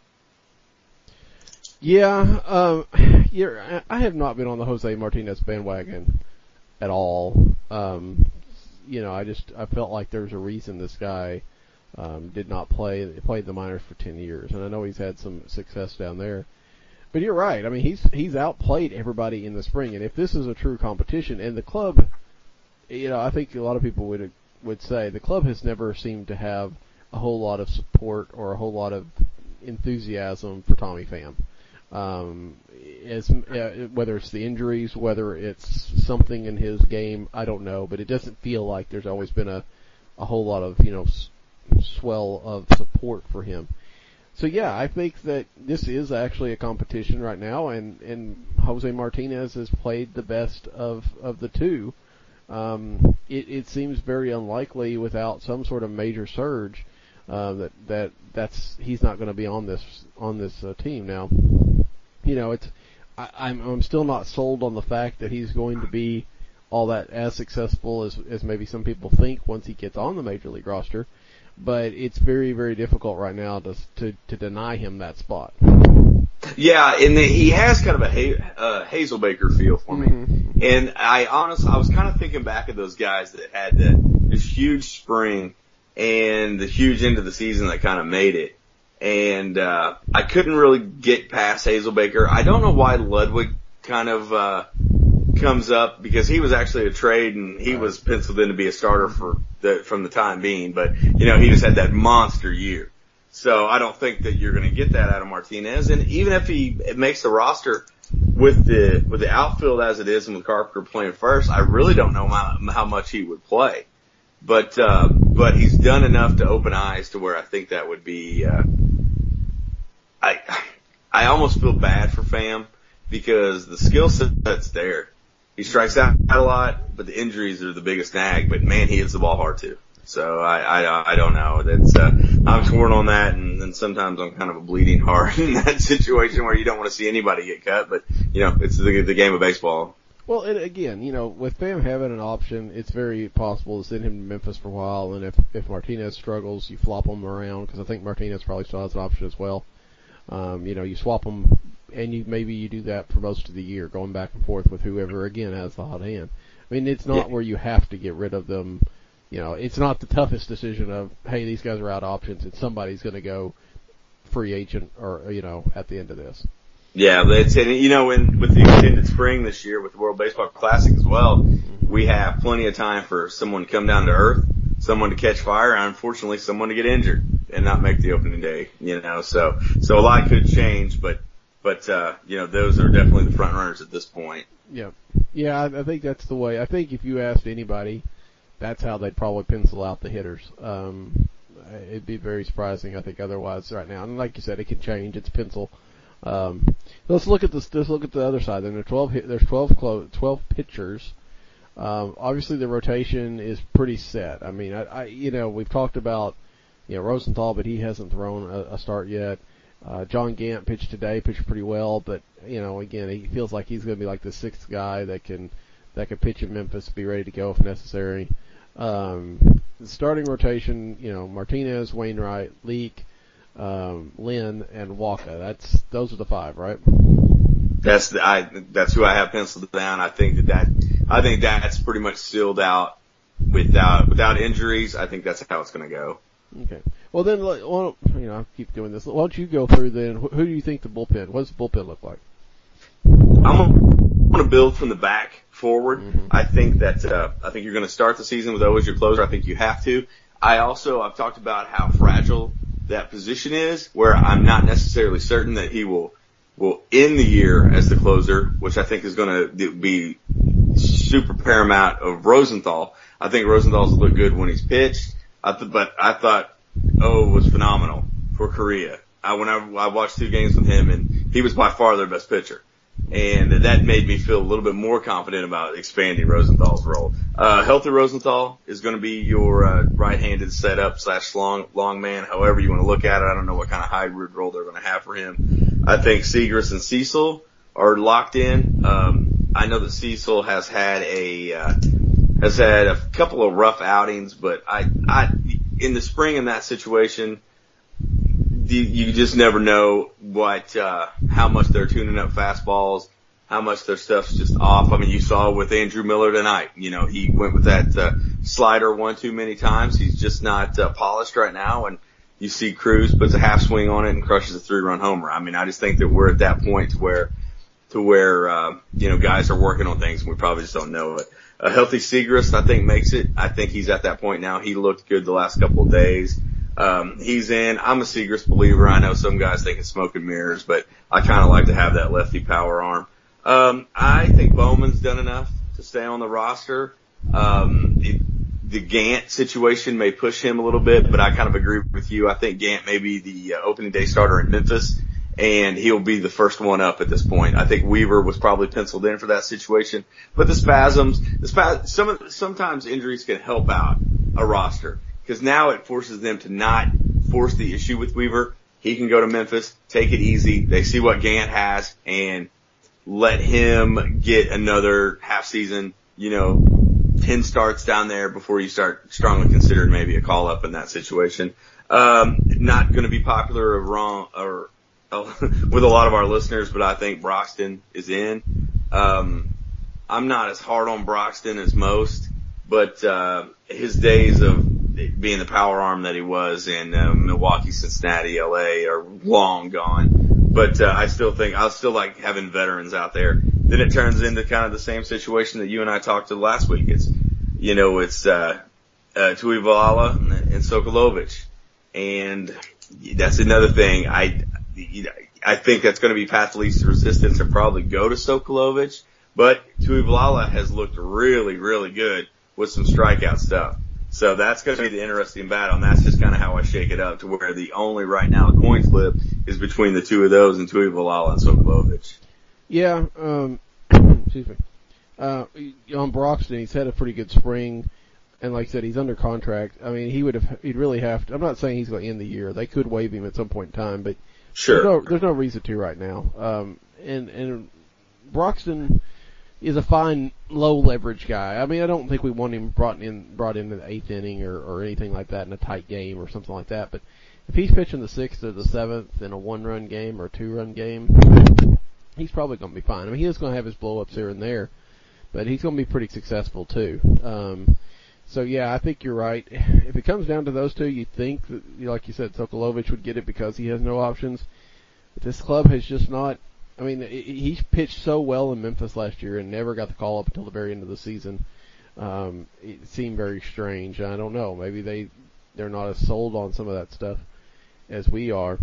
Yeah, um, you're, I have not been on the Jose Martinez bandwagon at all. Um, you know, I just, I felt like there's a reason this guy, um, did not play, played the minors for ten years. And I know he's had some success down there. But you're right. I mean, he's, he's outplayed everybody in the spring. And if this is a true competition, and the club, you know, I think a lot of people would, would say the club has never seemed to have a whole lot of support or a whole lot of enthusiasm for Tommy Pham. Um, as, uh, whether it's the injuries, whether it's something in his game, I don't know, but it doesn't feel like there's always been a, a whole lot of, you know, s- swell of support for him. So yeah, I think that this is actually a competition right now, and, and Jose Martinez has played the best of, of the two. Um, it, it seems very unlikely without some sort of major surge, uh, that, that, that's, he's not going to be on this, on this, uh, team now. You know, it's, I, I'm, I'm still not sold on the fact that he's going to be all that as successful as, as maybe some people think once he gets on the major league roster, but it's very, very difficult right now to, to, to deny him that spot. Yeah, and the, he has kind of a ha- uh, Hazelbaker feel for me. Mm-hmm. And I honestly, I was kind of thinking back of those guys that had that, this huge spring and the huge end of the season that kind of made it. And, uh, I couldn't really get past Hazelbaker. I don't know why Ludwig kind of, uh, comes up, because he was actually a trade and he was penciled in to be a starter for the, from the time being, but, you know, he just had that monster year. So I don't think that you're going to get that out of Martinez. And even if he makes the roster with the, with the outfield as it is and with Carpenter playing first, I really don't know how, how much he would play. But, uh, but he's done enough to open eyes to where I think that would be, uh, I, I almost feel bad for Pham because the skill set's there. He strikes out a lot, but the injuries are the biggest nag, but man, he hits the ball hard too. So I, I, I don't know. That's, uh, I'm torn on that, and then sometimes I'm kind of a bleeding heart in that situation where you don't want to see anybody get cut, but you know, it's the, the game of baseball. Well, and again, you know, with Pham having an option, it's very possible to send him to Memphis for a while, and if, if Martinez struggles, you flop him around, because I think Martinez probably still has an option as well. Um, you know, you swap them, and you maybe you do that for most of the year, going back and forth with whoever, again, has the hot hand. I mean, it's not yeah. where you have to get rid of them. You know, it's not the toughest decision of, hey, these guys are out of options, and somebody's going to go free agent or, you know, at the end of this. Yeah, it's, and you know, in, with the extended spring this year with the World Baseball Classic as well, we have plenty of time for someone to come down to earth, someone to catch fire, and unfortunately someone to get injured and not make the opening day, you know, so, so a lot could change, but, but, uh, you know, those are definitely the front runners at this point. Yeah. Yeah, I, I think that's the way. I think if you asked anybody, that's how they'd probably pencil out the hitters. Um, it'd be very surprising, I think, otherwise right now. And like you said, it can change. It's pencil. Um, let's look at this, let's look at the other side. There are twelve, there's twelve, twelve pitchers. Um, obviously the rotation is pretty set. I mean, I, I, you know, we've talked about, you know, Rosenthal, but he hasn't thrown a, a start yet. Uh, John Gant pitched today, pitched pretty well, but, you know, again, he feels like he's going to be like the sixth guy that can, that can pitch in Memphis, be ready to go if necessary. Um, the starting rotation, you know, Martinez, Wainwright, Leake, um, Lynn, and Walker. That's, those are the five, right? That's the, I, that's who I have penciled down. I think that that, I think that's pretty much sealed out without, without injuries. I think that's how it's going to go. Okay. Well then, well, you know, I keep doing this. Why don't you go through then, who do you think the bullpen, what does the bullpen look like? I'm going to build from the back forward. Mm-hmm. I think that, uh, I think you're going to start the season with O as your closer. I think you have to. I also, I've talked about how fragile that position is, where I'm not necessarily certain that he will, will end the year as the closer, which I think is going to be super paramount of Rosenthal. I think Rosenthal's looked good when he's pitched. I th- but I thought O was phenomenal for Korea. I, when I, I watched two games with him, and he was by far their best pitcher. And that made me feel a little bit more confident about expanding Rosenthal's role. Uh, healthy Rosenthal is going to be your uh, right-handed setup slash long, long man, however you want to look at it. I don't know what kind of hybrid role they're going to have for him. I think Segras and Cecil are locked in. Um, I know that Cecil has had a, uh, has had a couple of rough outings, but I, I, in the spring in that situation, you just never know what, uh, how much they're tuning up fastballs, how much their stuff's just off. I mean, you saw with Andrew Miller tonight, you know, he went with that, uh, slider one too many times. He's just not, uh, polished right now. And you see Cruz puts a half swing on it and crushes a three run homer. I mean, I just think that we're at that point to where, to where, uh, you know, guys are working on things and we probably just don't know it. A healthy Segras, I think, makes it. I think he's at that point now. He looked good the last couple of days. Um, he's in. I'm a Segras believer. I know some guys think it's smoke and mirrors, but I kind of like to have that lefty power arm. Um, I think Bowman's done enough to stay on the roster. Um, it, the Gant situation may push him a little bit, but I kind of agree with you. I think Gant may be the uh, opening day starter in Memphis, and he'll be the first one up at this point. I think Weaver was probably penciled in for that situation, but the spasms, the spas, some of, sometimes injuries can help out a roster. Because now it forces them to not force the issue with Weaver. He can go to Memphis, take it easy. They see what Gant has, and let him get another half season, you know, ten starts down there before you start strongly considering maybe a call up in that situation. Um, not going to be popular or wrong or uh, with a lot of our listeners, but I think Broxton is in. Um, I'm not as hard on Broxton as most, but uh, his days of being the power arm that he was in uh, Milwaukee, Cincinnati, L A are long gone. But uh, I still think I'll still like having veterans out there. Then it turns into kind of the same situation that you and I talked to last week. It's, you know, it's uh, uh Tuivailala and Sokolovich, and that's another thing. I I think that's going to be path of least resistance and probably go to Sokolovich. But Tuivailala has looked really, really good with some strikeout stuff. So that's going to be the interesting battle, and that's just kind of how I shake it up to where the only right now coin flip is between the two of those and Tuivailala and Sokolovich. Yeah, um, excuse me. Uh, on Broxton, he's had a pretty good spring, and like I said, he's under contract. I mean, he would have, he'd really have to, I'm not saying he's going to end the year. They could waive him at some point in time, but sure. there's no, there's no reason to right now. Um, and, and Broxton is a fine low leverage guy. I mean, I don't think we want him brought in brought in the eighth inning or, or anything like that in a tight game or something like that. But if he's pitching the sixth or the seventh in a one run game or a two run game, he's probably going to be fine. I mean, he is going to have his blow ups here and there, but he's going to be pretty successful too. Um, so yeah, I think you're right. If it comes down to those two, you think that, like you said, Sokolovich would get it because he has no options. But this club has just not. I mean, he pitched so well in Memphis last year and never got the call up until the very end of the season. Um, it seemed very strange. I don't know. Maybe they, they're not as sold on some of that stuff as we are.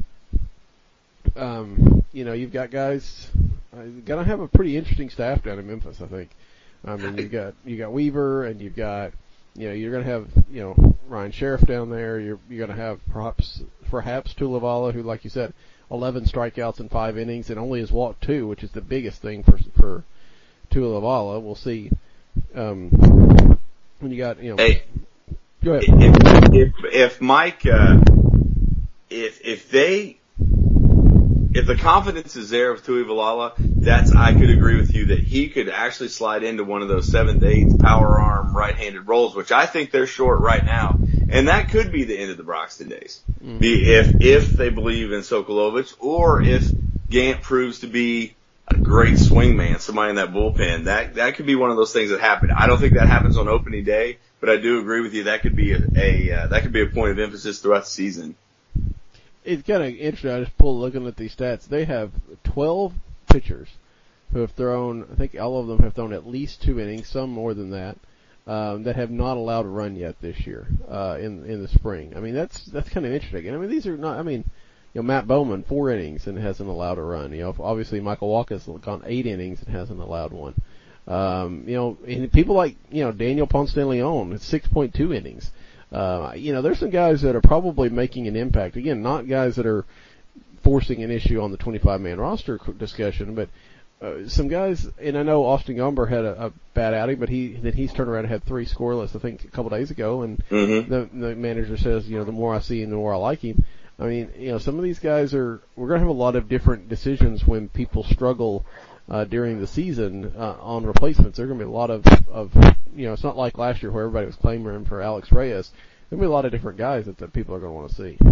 Um, you know, you've got guys, uh, gonna have a pretty interesting staff down in Memphis, I think. I mean, you got, you got Weaver and you've got, you know, you're gonna have, you know, Ryan Sheriff down there. You're, you're gonna have perhaps, perhaps Tuivailala, who, like you said, eleven strikeouts in five innings and only has walked two, which is the biggest thing for for Tuivailala. We'll see. Um, when you got, you know, hey, go ahead. If, if, if Mike, uh, if if they, if the confidence is there with Tuivailala, that's I could agree with you that he could actually slide into one of those seventh, eighth power arm right-handed roles, which I think they're short right now. And that could be the end of the Broxton days. Mm-hmm. Be if, if they believe in Sokolovich or if Gant proves to be a great swingman, somebody in that bullpen, that, that could be one of those things that happen. I don't think that happens on opening day, but I do agree with you. That could be a, a uh, that could be a point of emphasis throughout the season. It's kind of interesting. I just pulled looking at these stats. They have twelve pitchers who have thrown, I think all of them have thrown at least two innings, some more than that. Um, that have not allowed a run yet this year, uh, in, in the spring. I mean, that's, that's kind of interesting. And I mean, these are not, I mean, you know, Matt Bowman, four innings and hasn't allowed a run. You know, obviously Michael Walker's gone eight innings and hasn't allowed one. Um, you know, and people like, you know, Daniel Ponce de Leon, it's six point two innings. Uh, you know, there's some guys that are probably making an impact. Again, not guys that are forcing an issue on the twenty-five man roster discussion, but uh, some guys, and I know Austin Gomber had a, a bad outing, but he then he's turned around and had three scoreless, I think, a couple days ago, and mm-hmm. the, the manager says, you know, the more I see him, the more I like him. I mean, you know, some of these guys are, we're going to have a lot of different decisions when people struggle uh, during the season uh, on replacements. There are going to be a lot of, of, you know, it's not like last year where everybody was claiming him for Alex Reyes. There'll be a lot of different guys that, that people are going to want to see.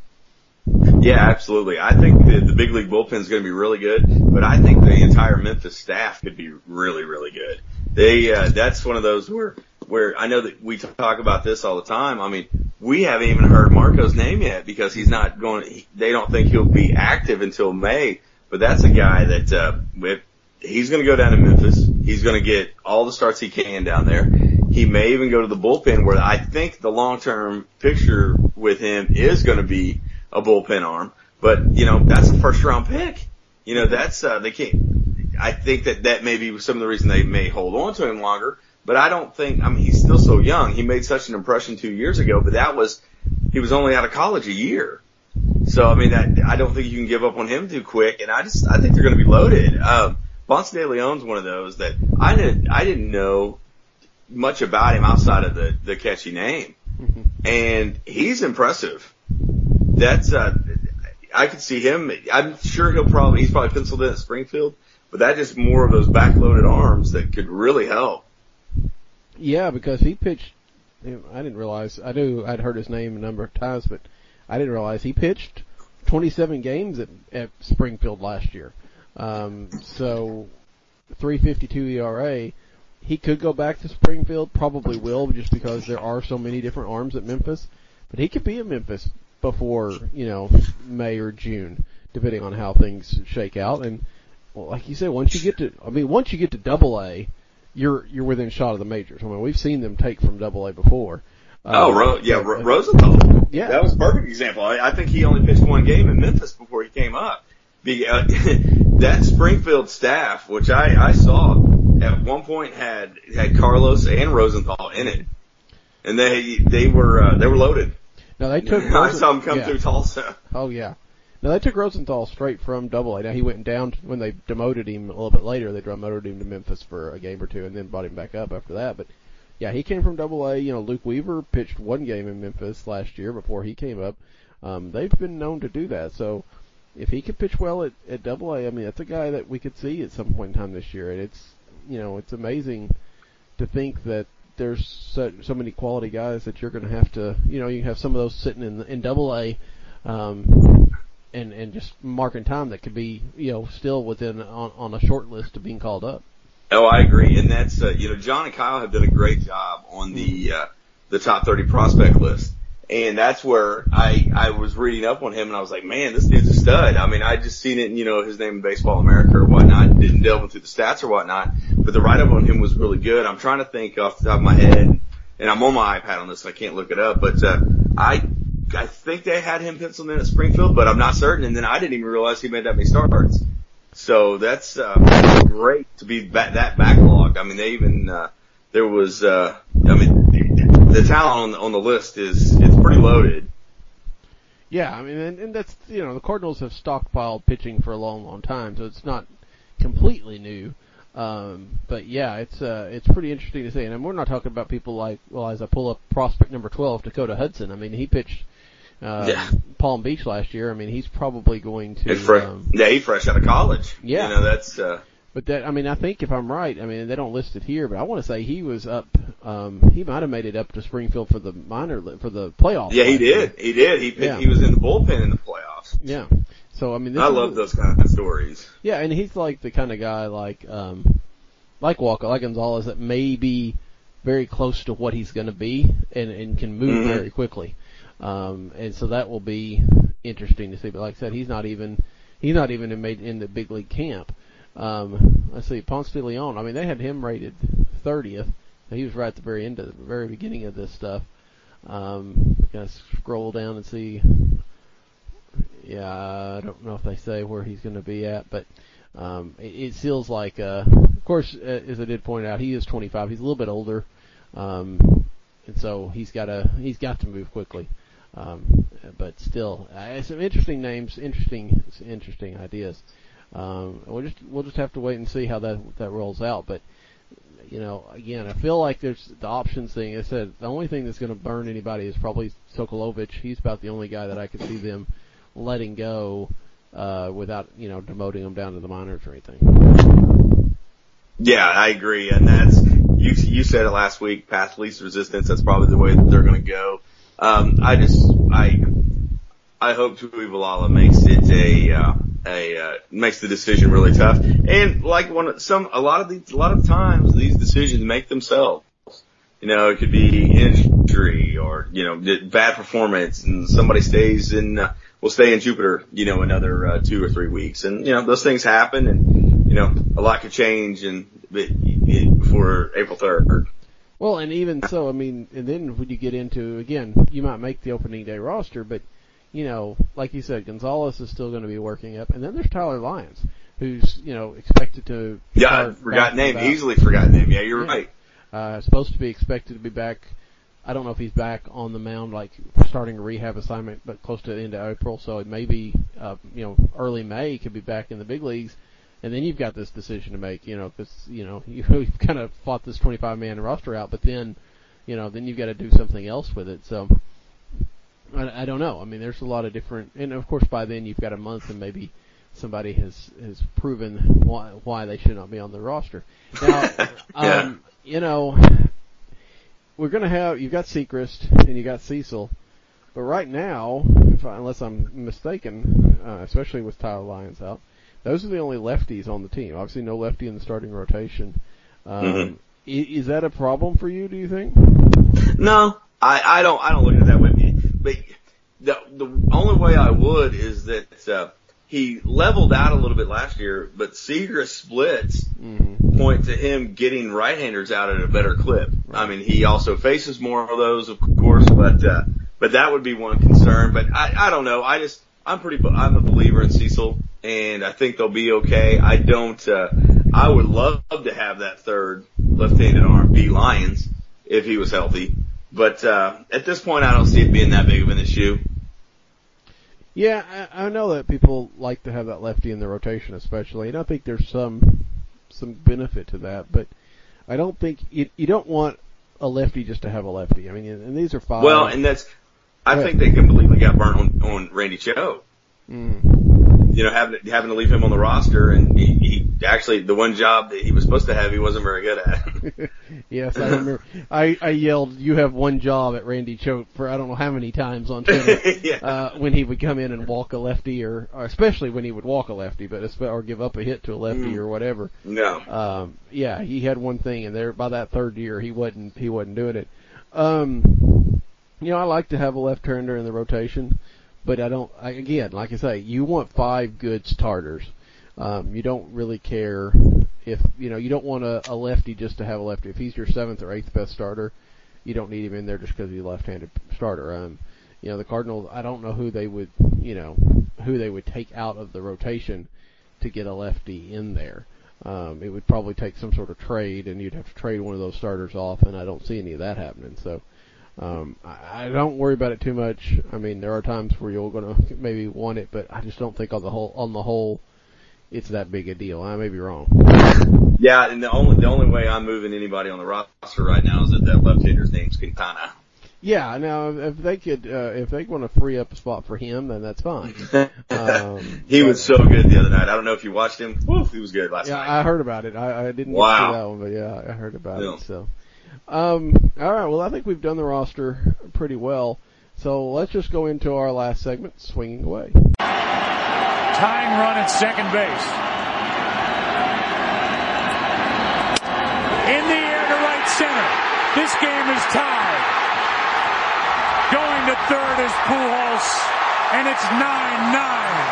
Yeah, absolutely. I think the, the big league bullpen is going to be really good, but I think the entire Memphis staff could be really, really good. They, uh, that's one of those where, where I know that we talk about this all the time. I mean, we haven't even heard Marco's name yet because he's not going, he, they don't think he'll be active until May, but that's a guy that, uh, if he's going to go down to Memphis. He's going to get all the starts he can down there. He may even go to the bullpen where I think the long-term picture with him is going to be a bullpen arm. But, you know, that's a first-round pick. You know, that's, uh, they can't, I think that that may be some of the reason they may hold on to him longer. But I don't think, I mean, he's still so young. He made such an impression two years ago, but that was, he was only out of college a year. So, I mean, that, I don't think you can give up on him too quick. And I just, I think they're going to be loaded. Um, Ponce de Leon's one of those that I didn't, I didn't know much about him outside of the, the catchy name. Mm-hmm. And he's impressive. That's, uh, I could see him, I'm sure he'll probably, he's probably penciled in at Springfield, but that is more of those backloaded arms that could really help. Yeah, because he pitched, I didn't realize, I knew I'd heard his name a number of times, but I didn't realize he pitched twenty-seven games at, at Springfield last year. Um, so three fifty-two E R A. He could go back to Springfield, probably will, just because there are so many different arms at Memphis. But he could be in Memphis before, you know, May or June, depending on how things shake out. And well, like you said, once you get to, I mean, once you get to Double A, you're you're within shot of the majors. I mean, we've seen them take from Double A before. Oh, um, Ro- yeah, so, Ro- Rosenthal. Yeah, that was a perfect example. I, I think he only pitched one game in Memphis before he came up. The, uh, that Springfield staff, which I, I saw at one point, had had Carlos and Rosenthal in it, and they they were uh, they were loaded. Now they took. I saw them come yeah. through Tulsa. Oh yeah. Now they took Rosenthal straight from Double A. Now he went down to, when they demoted him a little bit later. They demoted him to Memphis for a game or two, and then brought him back up after that. But yeah, he came from Double A. You know, Luke Weaver pitched one game in Memphis last year before he came up. Um, they've been known to do that. So if he could pitch well at, at Double A, I mean, that's a guy that we could see at some point in time this year. And it's, you know, it's amazing to think that there's so, so many quality guys that you're going to have to, you know, you have some of those sitting in in Double A. Um, And, and just marking time that could be, you know, still within on, on a short list of being called up. Oh, I agree, and that's uh, you know, John and Kyle have done a great job on the uh, the top thirty prospect list, and that's where I I was reading up on him, and I was like, man, this dude's a stud. I mean, I just seen it, you know, his name in Baseball America or whatnot, didn't delve into the stats or whatnot, but the write up on him was really good. I'm trying to think off the top of my head, and I'm on my iPad on this, so I can't look it up, but uh, I. I think they had him penciled in at Springfield, but I'm not certain. And then I didn't even realize he made that many starts. So that's uh, great to be ba- that backlogged. I mean, they even uh, there was. Uh, I mean, the talent on, on the list is it's pretty loaded. Yeah, I mean, and, and that's, you know, the Cardinals have stockpiled pitching for a long, long time, so it's not completely new. Um, but yeah, it's uh, it's pretty interesting to see. And we're not talking about people like, well, as I pull up prospect number twelve, Dakota Hudson. I mean, he pitched. Uh, yeah. Palm Beach last year. I mean, he's probably going to. Fre- um, yeah, he's fresh out of college. Yeah, you know that's. Uh, but that, I mean, I think if I'm right, I mean, they don't list it here, but I want to say he was up. Um, he might have made it up to Springfield for the minor for the playoffs. Yeah, he did. He did. He yeah. he was in the bullpen in the playoffs. Yeah. So I mean, this I is, love those kind of stories. Yeah, and he's like the kind of guy like um, like Walker, like Gonzalez, that may be very close to what he's going to be and and can move mm-hmm. very quickly. Um, and so that will be interesting to see. But like I said, he's not even, he's not even in, made in the big league camp. Um, let's see, Ponce de Leon. I mean, they had him rated thirtieth. He was right at the very end of the very beginning of this stuff. Um, gotta scroll down and see. Yeah, I don't know if they say where he's going to be at, but um, it, it feels like, uh, of course, uh, as I did point out, he is twenty-five. He's a little bit older, um, and so he's got to he's got to move quickly. Um, but still, uh, some interesting names, interesting interesting ideas. Um, we'll just we'll just have to wait and see how that that rolls out. But you know, again, I feel like there's the options thing. I said the only thing that's going to burn anybody is probably Sokolovic. He's about the only guy that I could see them letting go uh, without, you know, demoting him down to the minors or anything. Yeah, I agree, and that's you. You said it last week. Path of least resistance. That's probably the way that they're going to go. Um, I just I I hope Tuivalala makes it a. Uh, A, uh, makes the decision really tough. And like one, some, a lot of these, a lot of times these decisions make themselves. You know, it could be injury or, you know, bad performance and somebody stays in, uh, will stay in Jupiter, you know, another, uh, two or three weeks. And, you know, those things happen and, you know, a lot could change and before April third. Well, and even so, I mean, and then when you get into, again, you might make the opening day roster, but you know, like you said, Gonzalez is still going to be working up, and then there's Tyler Lyons, who's, you know, expected to. Yeah, I forgot name, easily forgot name. Yeah, you're yeah. right. Uh, supposed to be expected to be back. I don't know if he's back on the mound, like starting a rehab assignment, but close to the end of April, so it may be, uh, you know, early May he could be back in the big leagues, and then you've got this decision to make. You know, because you know you've kind of fought this twenty-five man roster out, but then, you know, then you've got to do something else with it. So. I, I don't know. I mean, there's a lot of different, and of course by then you've got a month and maybe somebody has, has proven why, why they should not be on the roster. Now, yeah. um, you know, we're going to have, you've got Sechrist and you got Cecil, but right now, if I, unless I'm mistaken, uh, especially with Tyler Lyons out, those are the only lefties on the team. Obviously no lefty in the starting rotation. Um, mm-hmm. is, is that a problem for you, do you think? No, I, I don't, I don't look at it that way. But the the only way I would is that uh, he leveled out a little bit last year, but Seager's splits mm-hmm. point to him getting right-handers out at a better clip. Right. I mean, he also faces more of those, of course, but uh, but that would be one concern. But I I don't know. I just I'm pretty I'm a believer in Cecil, and I think they'll be okay. I don't. Uh, I would love to have that third left-handed arm be Lyons if he was healthy. But uh, at this point, I don't see it being that big of an issue. Yeah, I, I know that people like to have that lefty in the rotation, especially, and I think there's some some benefit to that. But I don't think you, you don't want a lefty just to have a lefty. I mean, and these are five. Well, and that's I think they completely got burnt on, on Randy Cho. Mm. You know, having having to leave him on the roster, and he, he actually the one job that he was supposed to have, he wasn't very good at. Yes, I remember. I, I yelled, "You have one job" at Randy Choate for I don't know how many times on Twitter yeah. uh, when he would come in and walk a lefty, or, or especially when he would walk a lefty, but or give up a hit to a lefty mm. or whatever. No. Um, yeah, he had one thing, and there by that third year, he wasn't he wasn't doing it. Um, you know, I like to have a left-hander in the rotation. But I don't, I, again, like I say, you want five good starters. Um, you don't really care if, you know, you don't want a, a lefty just to have a lefty. If he's your seventh or eighth best starter, you don't need him in there just because he's a left-handed starter. Um, you know, the Cardinals, I don't know who they would, you know, who they would take out of the rotation to get a lefty in there. Um, it would probably take some sort of trade, and you'd have to trade one of those starters off, and I don't see any of that happening. So, Um, I, I don't worry about it too much. I mean, there are times where you're going to maybe want it, but I just don't think on the whole, on the whole, it's that big a deal. I may be wrong. Yeah, and the only the only way I'm moving anybody on the roster right now is that that left-hander's name's Quintana. Yeah, now if they could, uh, if they want to free up a spot for him, then that's fine. Um, he was so good the other night. I don't know if you watched him. Woof, he was good last yeah, night. Yeah, I heard about it. I, I didn't wow. get to that one, but yeah, I heard about yeah. it. So. Um, all right, well, I think we've done the roster pretty well. So let's just go into our last segment, Swinging Away. Tying run at second base. In the air to right center. This game is tied. Going to third is Pujols, and it's nine nine.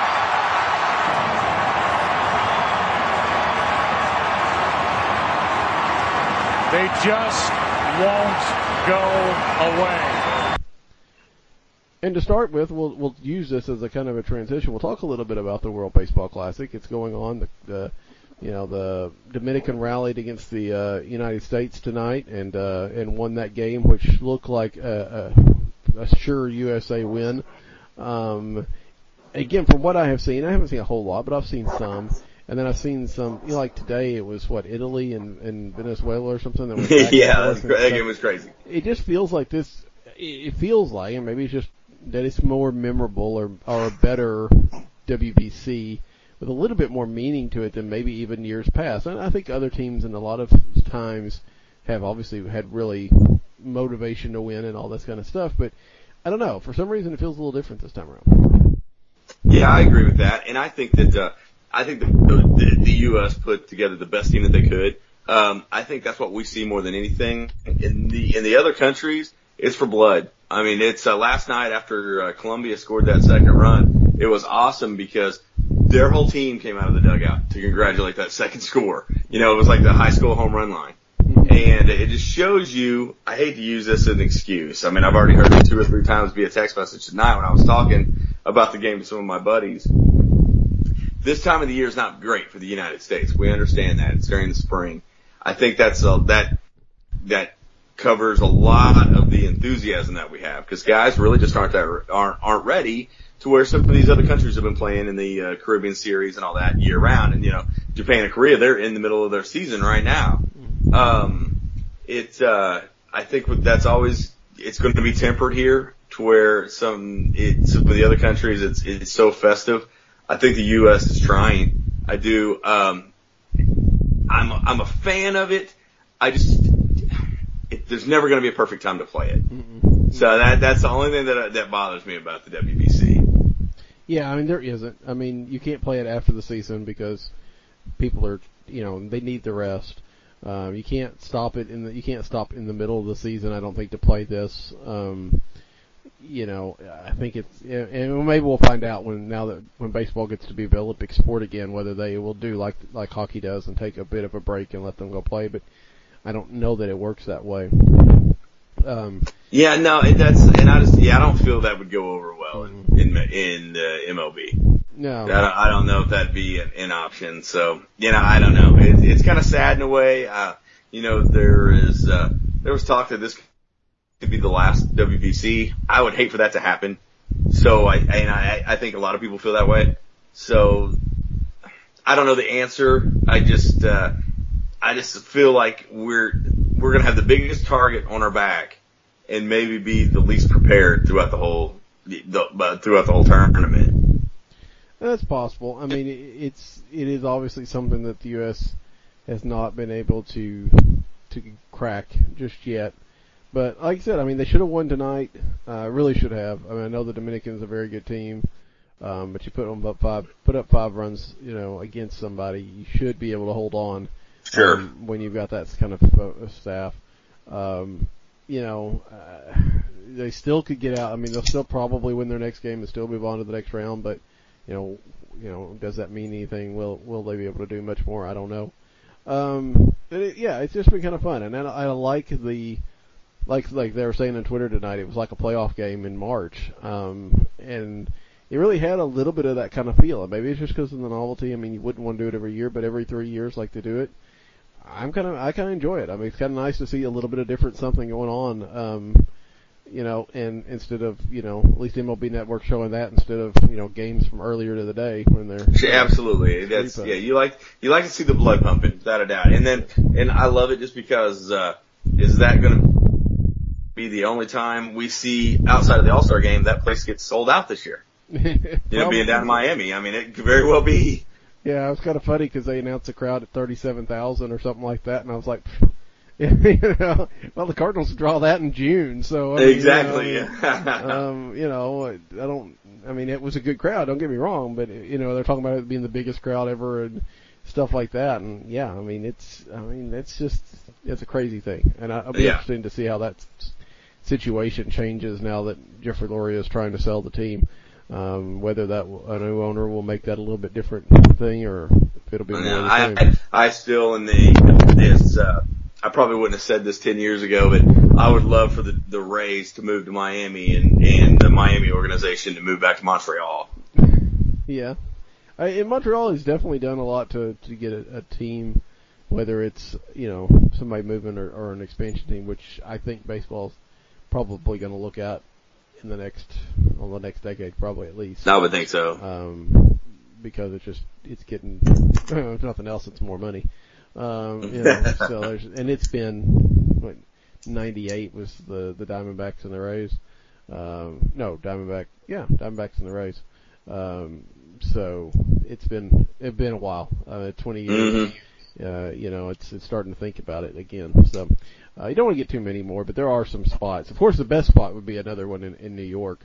They just won't go away. And to start with, we'll we'll use this as a kind of a transition. We'll talk a little bit about the World Baseball Classic. It's going on. The, the you know, the Dominican rallied against the uh, United States tonight and uh, and won that game, which looked like a, a, a sure U S A win. Um, again, from what I have seen, I haven't seen a whole lot, but I've seen some. And then I've seen some, you know, like today it was, what, Italy and, and Venezuela or something? That was yeah, that game was crazy. It just feels like this, it feels like, and maybe it's just that it's more memorable or, or a better W B C with a little bit more meaning to it than maybe even years past. And I think other teams in a lot of times have obviously had really motivation to win and all this kind of stuff, but I don't know. For some reason it feels a little different this time around. Yeah, I agree with that. And I think that, uh, I think the, the, the U S put together the best team that they could. Um, I think that's what we see more than anything. In the, in the other countries, it's for blood. I mean, it's, uh, last night after, uh, Colombia scored that second run, it was awesome because their whole team came out of the dugout to congratulate that second score. You know, it was like the high school home run line. And it just shows you, I hate to use this as an excuse. I mean, I've already heard it two or three times via text message tonight when I was talking about the game to some of my buddies. This time of the year is not great for the United States. We understand that. It's during the spring. I think that's a, that, that covers a lot of the enthusiasm that we have because guys really just aren't that, aren't, aren't ready to where some of these other countries have been playing in the uh, Caribbean series and all that year round. And, you know, Japan and Korea, they're in the middle of their season right now. Um, it's, uh, I think that's always, it's going to be tempered here to where some, it, some of the other countries, it's, it's so festive. I think the U S is trying. I do. Um, I'm a, I'm a fan of it. I just it, there's never going to be a perfect time to play it. Mm-hmm. So that that's the only thing that that bothers me about the W B C. Yeah, I mean there isn't. I mean you can't play it after the season because people are you know they need the rest. Um, you can't stop it in the you can't stop in the middle of the season. I don't think to play this. Um, You know, I think it's, and maybe we'll find out when now that when baseball gets to be an Olympic sport again, whether they will do like like hockey does and take a bit of a break and let them go play. But I don't know that it works that way. Um, yeah, no, it, that's and I just yeah I don't feel that would go over well mm-hmm. in in, in uh, M L B. No, I don't, I don't know if that'd be an, an option. So you know, I don't know. It, it's kind of sad in a way. Uh, you know, there is uh, there was talk that this could be the last W B C. I would hate for that to happen. So I, and I, I think a lot of people feel that way. So I don't know the answer. I just, uh, I just feel like we're, we're going to have the biggest target on our back and maybe be the least prepared throughout the whole, the, uh, throughout the whole tournament. That's possible. I mean, it's, it is obviously something that the U S has not been able to, to crack just yet. But like I said, I mean, they should have won tonight. Uh, really should have. I mean, I know the Dominicans are a very good team, um, but you put them up five, put up five runs, you know, against somebody, you should be able to hold on. Sure. Um, when you've got that kind of uh, staff, um, you know, uh, they still could get out. I mean, they'll still probably win their next game and still move on to the next round. But you know, you know, does that mean anything? Will Will they be able to do much more? I don't know. Um, but it, yeah, it's just been kind of fun, and I, I like the. Like like they were saying on Twitter tonight, it was like a playoff game in March, um, and it really had a little bit of that kind of feel. Maybe it's just because of the novelty. I mean, you wouldn't want to do it every year, but every three years, like to do it, I'm kind of I kind of enjoy it. I mean, it's kind of nice to see a little bit of different something going on, um, you know, and instead of you know at least M L B Network showing that instead of you know games from earlier to the day when they're yeah, absolutely. That's yeah, you like you like to see the blood pumping, without a doubt, and then and I love it just because uh, is that going to be the only time we see outside of the All-Star game that place gets sold out this year. You know, being down in Miami. I mean, it could very well be. Yeah, it was kind of funny because they announced the crowd at thirty-seven thousand or something like that, and I was like, you know, well, the Cardinals draw that in June, so. I mean, exactly, you know, yeah. um, you know, I don't, I mean, it was a good crowd, don't get me wrong, but, you know, they're talking about it being the biggest crowd ever and stuff like that, and yeah, I mean, it's, I mean, it's just, it's a crazy thing, and I'll be yeah. interested to see how that's, situation changes now that Jeffrey Loria is trying to sell the team. Um, whether that will, a new owner will make that a little bit different thing, or if it'll be more no, the same. I, I still in the this. Uh, I probably wouldn't have said this ten years ago, but I would love for the the Rays to move to Miami and and the Miami organization to move back to Montreal. Yeah, I, I, in Montreal, he's definitely done a lot to to get a, a team, whether it's you know somebody moving or, or an expansion team, which I think baseball's probably going to look at in the next, well, the next decade, probably at least. I would think so. Um, because it's just it's getting if nothing else, it's more money. Um, you know, so there's, and it's been what, ninety-eight was the the Diamondbacks and the Rays. Um, no, Diamondback, yeah, Diamondbacks and the Rays. Um, so it's been it's been a while, uh, twenty years. Mm-hmm. Uh, you know, it's it's starting to think about it again. So uh, you don't want to get too many more, but there are some spots. Of course, the best spot would be another one in, in New York.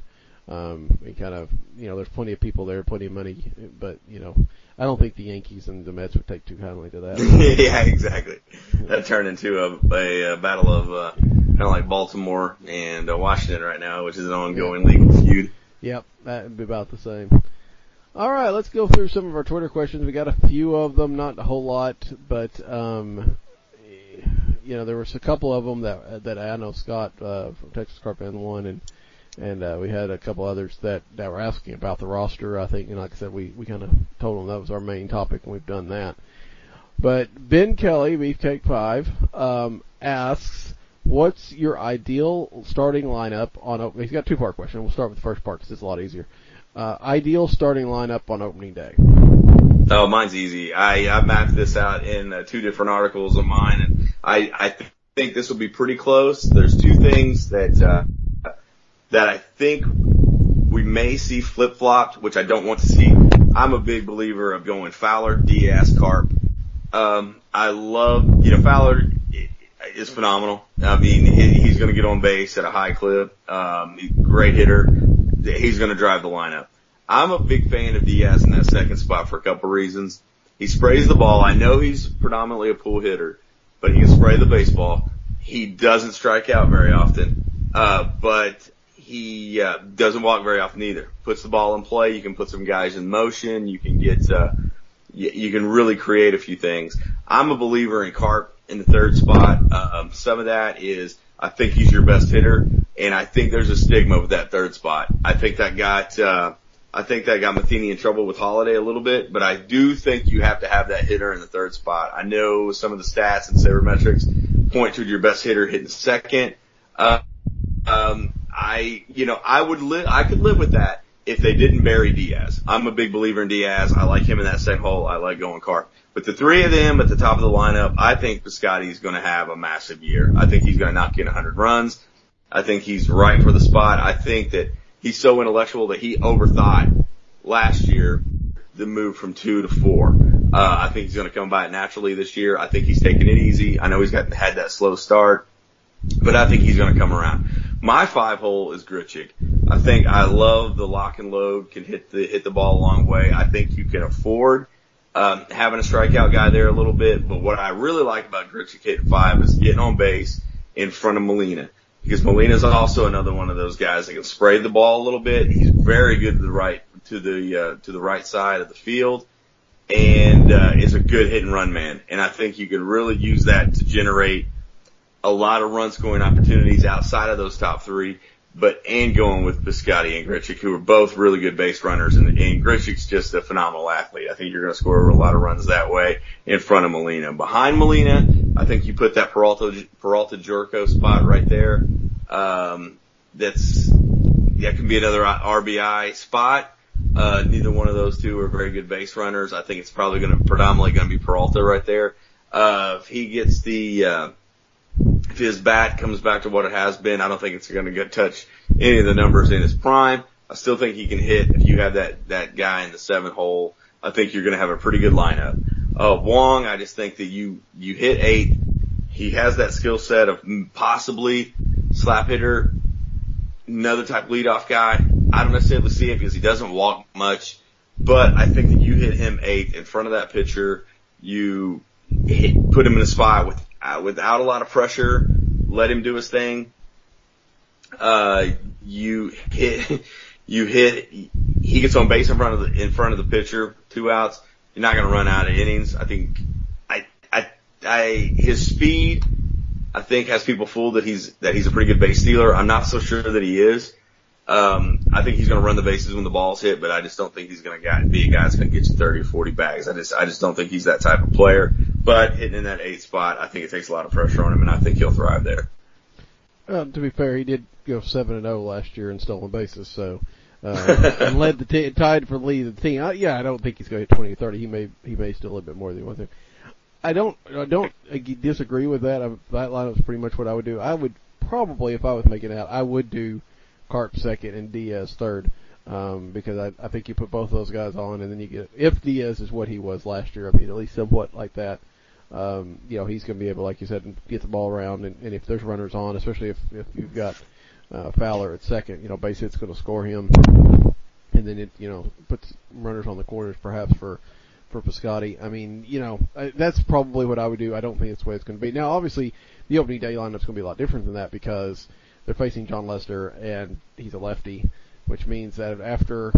Um, and kind of, you know, there's plenty of people there, plenty of money, but you know, I don't think the Yankees and the Mets would take too kindly to that. Yeah, exactly. That turned into a, a, a battle of uh, kind of like Baltimore and uh, Washington right now, which is an ongoing legal feud. Yep, that would be about the same. All right, let's go through some of our Twitter questions. We got a few of them, not a whole lot, but um, you know, there was a couple of them that that I know Scott uh, from Texas Carp Fan one, and and uh, we had a couple others that that were asking about the roster. I think, and like I said, we we kind of told them that was our main topic, and we've done that. But Ben Kelly, Beefcake Five, um, asks, what's your ideal starting lineup on opening? He's got a two-part question. We'll start with the first part because it's a lot easier. Uh, ideal starting lineup on opening day. Oh, mine's easy. I, I mapped this out in uh, two different articles of mine, and I, I th- think this will be pretty close. There's two things that, uh, that I think we may see flip-flopped, which I don't want to see. I'm a big believer of going Fowler, Diaz, Carp. Um, I love, you know, Fowler is phenomenal. I mean, he's going to get on base at a high clip. Um, great hitter. He's going to drive the lineup. I'm a big fan of Diaz in that second spot for a couple reasons. He sprays the ball. I know he's predominantly a pull hitter, but he can spray the baseball. He doesn't strike out very often, uh, but he uh, doesn't walk very often either. Puts the ball in play. You can put some guys in motion. You can get, uh, you, you can really create a few things. I'm a believer in Carp in the third spot. Um, some of that is I think he's your best hitter, and I think there's a stigma with that third spot. I think that got, uh, I think that got Matheny in trouble with Holiday a little bit, but I do think you have to have that hitter in the third spot. I know some of the stats and sabermetrics point to your best hitter hitting second. Uh, um, I, you know, I would live, I could live with that if they didn't bury Diaz. I'm a big believer in Diaz. I like him in that second hole. I like going Carp. But the three of them at the top of the lineup, I think Piscotty is going to have a massive year. I think he's going to knock in one hundred runs. I think he's right for the spot. I think that he's so intellectual that he overthought last year the move from two to four. Uh, I think he's going to come by it naturally this year. I think he's taking it easy. I know he's got had that slow start, but I think he's going to come around. My five hole is Grichuk. I think I love the lock and load, can hit the hit the ball a long way. I think you can afford um, having a strikeout guy there a little bit. But what I really like about Grichuk hitting five is getting on base in front of Molina. Because Molina's also another one of those guys that can spray the ball a little bit. He's very good to the right, to the, uh, to the right side of the field and, uh, is a good hit and run man. And I think you can really use that to generate a lot of run scoring opportunities outside of those top three, but, and going with Piscotty and Grichuk, who are both really good base runners. And, and Grichuk's just a phenomenal athlete. I think you're going to score a lot of runs that way in front of Molina. Behind Molina, I think you put that Peralta, Peralta Jerko spot right there. Um, that's, that can be another R B I spot. Uh, neither one of those two are very good base runners. I think it's probably going to, predominantly going to be Peralta right there. Uh, if he gets the, uh, if his bat comes back to what it has been, I don't think it's going to get touch any of the numbers in his prime. I still think he can hit. If you have that, that guy in the seven hole, I think you're going to have a pretty good lineup. Uh, Wong, I just think that you, you hit eight. He has that skill set of possibly slap hitter, another type of leadoff guy. I don't necessarily see it because he doesn't walk much, but I think that you hit him eighth in front of that pitcher. You hit, put him in a spot with, uh, without a lot of pressure, let him do his thing. Uh, you hit, you hit, he gets on base in front of the, in front of the pitcher, two outs. You're not going to run out of innings. I think, I, I, I, his speed, I think has people fooled that he's, that he's a pretty good base stealer. I'm not so sure that he is. Um, I think he's going to run the bases when the ball's hit, but I just don't think he's going to be a guy that's going to get you thirty or forty bags. I just, I just don't think he's that type of player. But hitting in that eighth spot, I think it takes a lot of pressure on him, and I think he'll thrive there. Uh, to be fair, he did go seven and zero last year in stolen bases, so uh, and led the t- tied for the lead of the team. I, yeah, I don't think he's going to hit twenty or thirty. He may, he may still a little bit more than one thing. I don't, I don't disagree with that. I, that lineup's pretty much what I would do. I would probably, if I was making out, I would do Carp second and Diaz third, um, because I, I think you put both of those guys on, and then you get, if Diaz is what he was last year, I mean, at least somewhat like that, um, you know, he's going to be able, like you said, to get the ball around, and, and if there's runners on, especially if, if you've got uh, Fowler at second, you know, base hit's going to score him, and then it, you know, puts runners on the corners perhaps for, for Piscotty. I mean, you know, I, that's probably what I would do. I don't think that's the way it's going to be. Now, obviously, the opening day lineup's going to be a lot different than that because they're facing John Lester, and he's a lefty, which means that after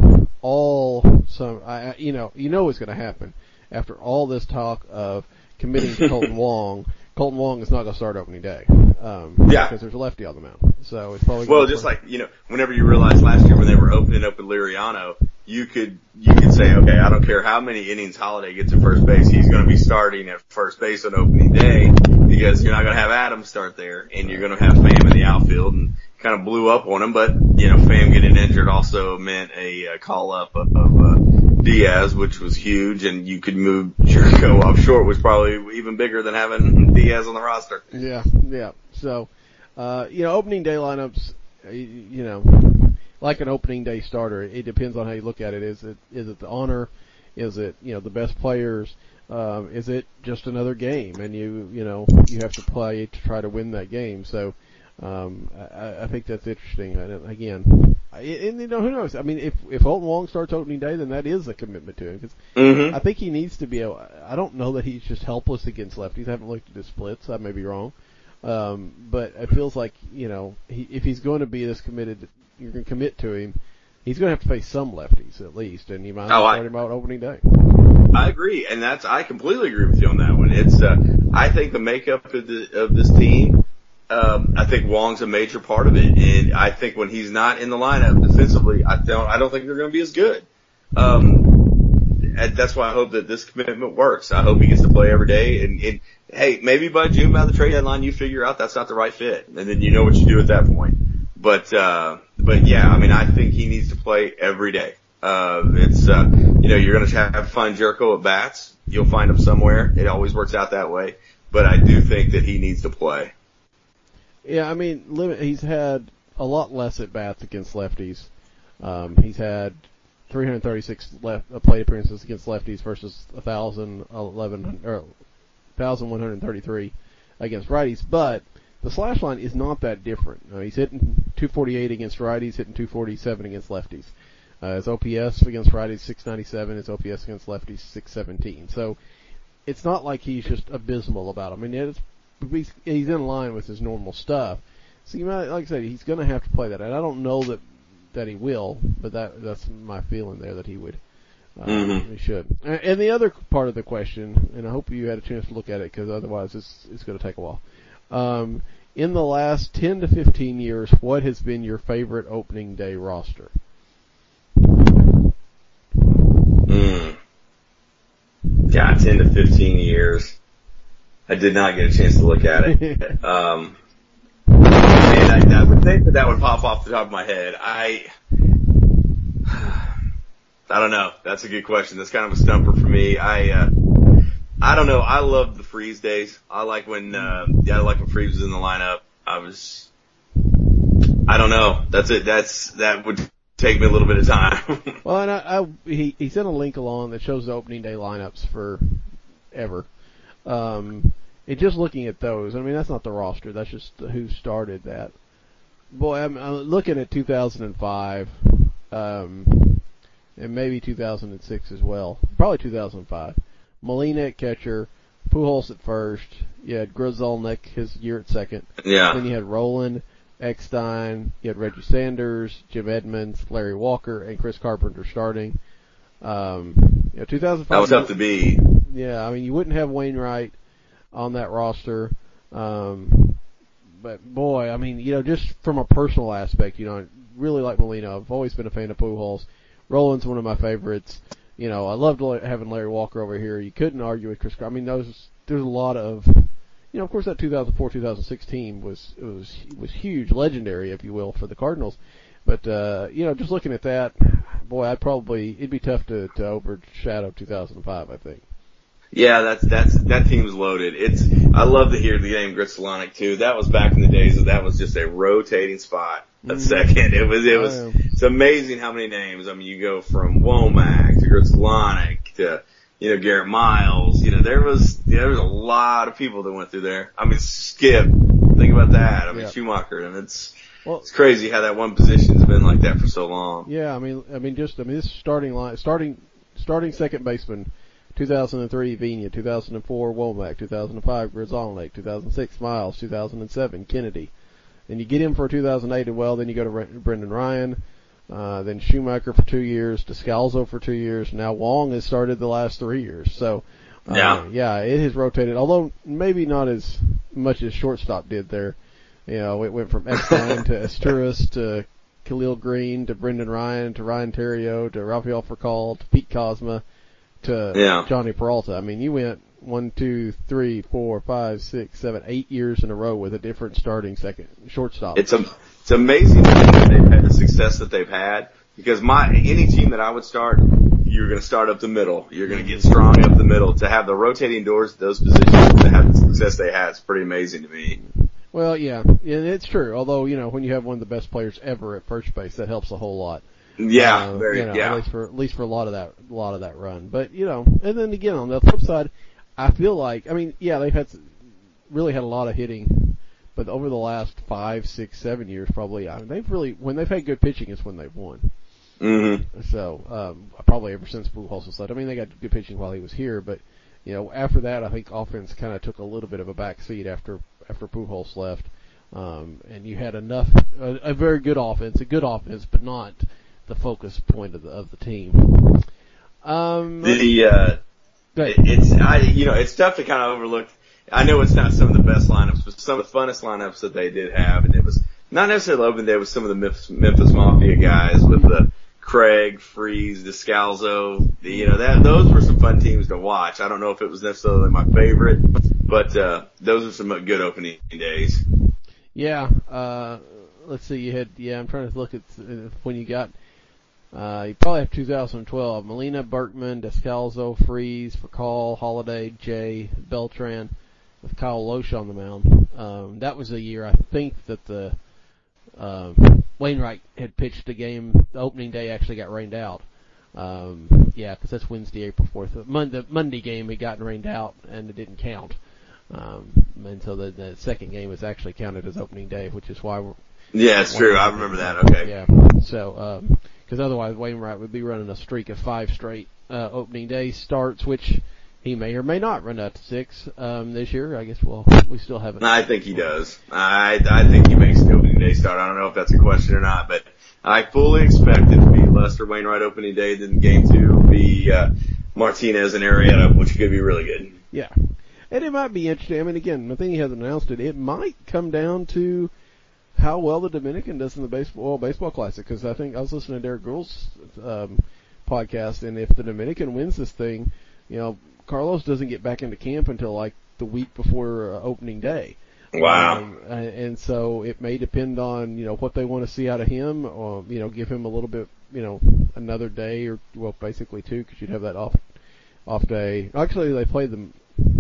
all some, I, you know, you know what's going to happen. After all this talk of committing to Colton Wong, Colton Wong is not going to start opening day. Um, yeah. Because there's a lefty on the mound. So it's probably Well, just play. like, you know, whenever you realized last year when they were opening up with Liriano, you could, you could say, okay, I don't care how many innings Holiday gets at first base, he's going to be starting at first base on opening day because you're not going to have Adams start there and you're going to have Pham in the outfield, and kind of blew up on him. But, you know, Pham getting injured also meant a, a call up of, of uh, Diaz, which was huge, and you could move Jerko off short, was probably even bigger than having Diaz on the roster. Yeah, yeah. So, uh, you know, opening day lineups, you, you know, like an opening day starter, it depends on how you look at it. Is it, is it the honor? Is it, you know, the best players? Um, is it just another game and you, you know, you have to play to try to win that game? So, um, I, I think that's interesting. And again, I, and you know, who knows? I mean, if, if Colton Wong starts opening day, then that is a commitment to him. Cause mm-hmm. I think he needs to be able, I don't know that he's just helpless against lefties. I haven't looked at his splits. I may be wrong. Um, but it feels like, you know, he, if he's going to be this committed, you're going to commit to him, he's going to have to face some lefties at least, and you might oh, start him out opening day. I agree, and that's, I completely agree with you on that one. It's, uh, I think the makeup of the, of this team, um, I think Wong's a major part of it, and I think when he's not in the lineup defensively, I don't, I don't think they're going to be as good. Um, and that's why I hope that this commitment works. I hope he gets to play every day, and, and hey, maybe by June, by the trade deadline, you figure out that's not the right fit, and then you know what you do at that point. But, uh, but yeah, I mean, I think he needs to play every day. Uh, it's, uh, you know, you're going to have to find Jerko at bats. You'll find him somewhere. It always works out that way. But I do think that he needs to play. Yeah, I mean, limit, he's had a lot less at bats against lefties. Um, he's had three hundred thirty-six left, uh, plate appearances against lefties versus one thousand eleven, or one thousand one hundred thirty-three against righties. But the slash line is not that different. Uh, he's hitting two forty-eight against righties, hitting two forty-seven against lefties. Uh, his O P S against righties, six ninety-seven. His O P S against lefties, six seventeen. So it's not like he's just abysmal about him. I mean, it's, he's, he's in line with his normal stuff. So you might, like I said, he's going to have to play that. And I don't know that that he will, but that that's my feeling there that he would. Uh, mm-hmm. He should. And the other part of the question, and I hope you had a chance to look at it because otherwise it's it's going to take a while. Um, in the last ten to fifteen years, what has been your favorite opening day roster? Mm. Yeah, ten to fifteen years. I did not get a chance to look at it. um, and I, I would think that that would pop off the top of my head. I, I don't know. That's a good question. That's kind of a stumper for me. I, uh, I don't know. I love the Freeze days. I like when, uh, yeah, I like when Freeze was in the lineup. I was, I don't know. That's it. That's, that would take me a little bit of time. Well, and I, I, he, he sent a link along that shows the opening day lineups for ever. Um, and just looking at those, I mean, that's not the roster. That's just who started that. Boy, I'm, I'm looking at two thousand five, um, and maybe two thousand six as well. Probably two thousand five. Molina at catcher, Pujols at first. You had Grzelcyk his year at second. Yeah. Then you had Roland, Eckstein. You had Reggie Sanders, Jim Edmonds, Larry Walker, and Chris Carpenter starting. Um, you know, two thousand five. That was tough to beat. Yeah, I mean, you wouldn't have Wainwright on that roster. Um, but boy, I mean, you know, just from a personal aspect, you know, I really like Molina. I've always been a fan of Pujols. Roland's one of my favorites. You know, I loved having Larry Walker over here. You couldn't argue with Chris. I mean, those there's a lot of, you know, of course that two thousand four two thousand six team was it was was huge, legendary, if you will, for the Cardinals. But uh, you know, just looking at that, boy, I'd probably it'd be tough to to overshadow two thousand five, I think. Yeah, that's, that's, that team's loaded. It's, I love to hear the name Gritsalanik too. That was back in the days of that was just a rotating spot at mm-hmm. second. It was, it was, oh, yeah. It's amazing how many names. I mean, you go from Womack to Gritsalanik to, you know, Garrett Miles. You know, there was, yeah, there was a lot of people that went through there. I mean, Skip, think about that. I mean, yeah. Schumacher, and it's, well, it's crazy how that one position's been like that for so long. Yeah, I mean, I mean, just, I mean, this starting line, starting, starting second baseman, two thousand three, Vina, two thousand four, Womack, two thousand five, Grzelcyk, two thousand six, Miles, two thousand seven, Kennedy. Then you get him for two thousand eight, and well, then you go to Brendan Ryan, uh, then Schumacher for two years, Descalzo for two years, now Wong has started the last three years. So, uh, yeah. yeah, it has rotated, although maybe not as much as shortstop did there. You know, it went from Eckstein to Asturias to Khalil Green to Brendan Ryan to Ryan Theriot to Rafael Furcal to Pete Kozma to yeah. Johnny Peralta. I mean, you went one, two, three, four, five, six, seven, eight years in a row with a different starting second shortstop. It's a, it's amazing that they've had the success that they've had, because my any team that I would start, you're going to start up the middle. You're going to get strong up the middle. To have the rotating doors at those positions, to have the success they had, is pretty amazing to me. Well, yeah, and it's true. Although, you know, when you have one of the best players ever at first base, that helps a whole lot. Yeah, uh, very, you know, yeah. At least for at least for a lot of that, a lot of that run. But you know, and then again on the flip side, I feel like, I mean, yeah, they've had really had a lot of hitting, but over the last five, six, seven years, probably, I mean, they've really when they've had good pitching is when they've won. Mm-hmm. So um, probably ever since Pujols was left. I mean, they got good pitching while he was here, but you know, after that, I think offense kind of took a little bit of a back seat after after Pujols left, um, and you had enough a, a very good offense, a good offense, but not the focus point of the of the team. Um, the uh, it, it's I you know it's tough to kind of overlook. I know it's not some of the best lineups, but some of the funnest lineups that they did have, and it was not necessarily open day with some of the Memphis, Memphis Mafia guys with the Craig, Freeze, Descalzo. The, you know that those were some fun teams to watch. I don't know if it was necessarily my favorite, but uh, those are some good opening days. Yeah. Uh, let's see. You had yeah. I'm trying to look at uh, when you got. Uh, you probably have two thousand twelve. Molina, Berkman, Descalzo, Freeze, Furcal, Holiday, Jay, Beltran, with Kyle Loesch on the mound. Um, that was a year I think that the uh, Wainwright had pitched a game. The opening day actually got rained out. Um, yeah, because that's Wednesday, April fourth. The Monday, Monday game had gotten rained out and it didn't count. Um, and so the, the second game was actually counted as opening day, which is why we're. Yeah, it's true. I remember that. Okay. Yeah. So. Um, Because otherwise Wainwright would be running a streak of five straight uh, opening day starts, which he may or may not run out to six um, this year. I guess we'll we still haven't. I think he does. I I think he makes the opening day start. I don't know if that's a question or not, but I fully expect it to be Lester Wainwright opening day. Then game two will be uh, Martinez and Arrieta, which could be really good. Yeah, and it might be interesting. I mean, again, the thing he hasn't announced it. It might come down to how well the Dominican does in the baseball baseball classic, because I think I was listening to Derek Gould's um, podcast, and if the Dominican wins this thing, you know, Carlos doesn't get back into camp until like the week before uh, opening day. Wow. Um, and, and so it may depend on, you know, what they want to see out of him, or, you know, give him a little bit, you know, another day, or, well, basically two, because you'd have that off off day. Actually, they played them.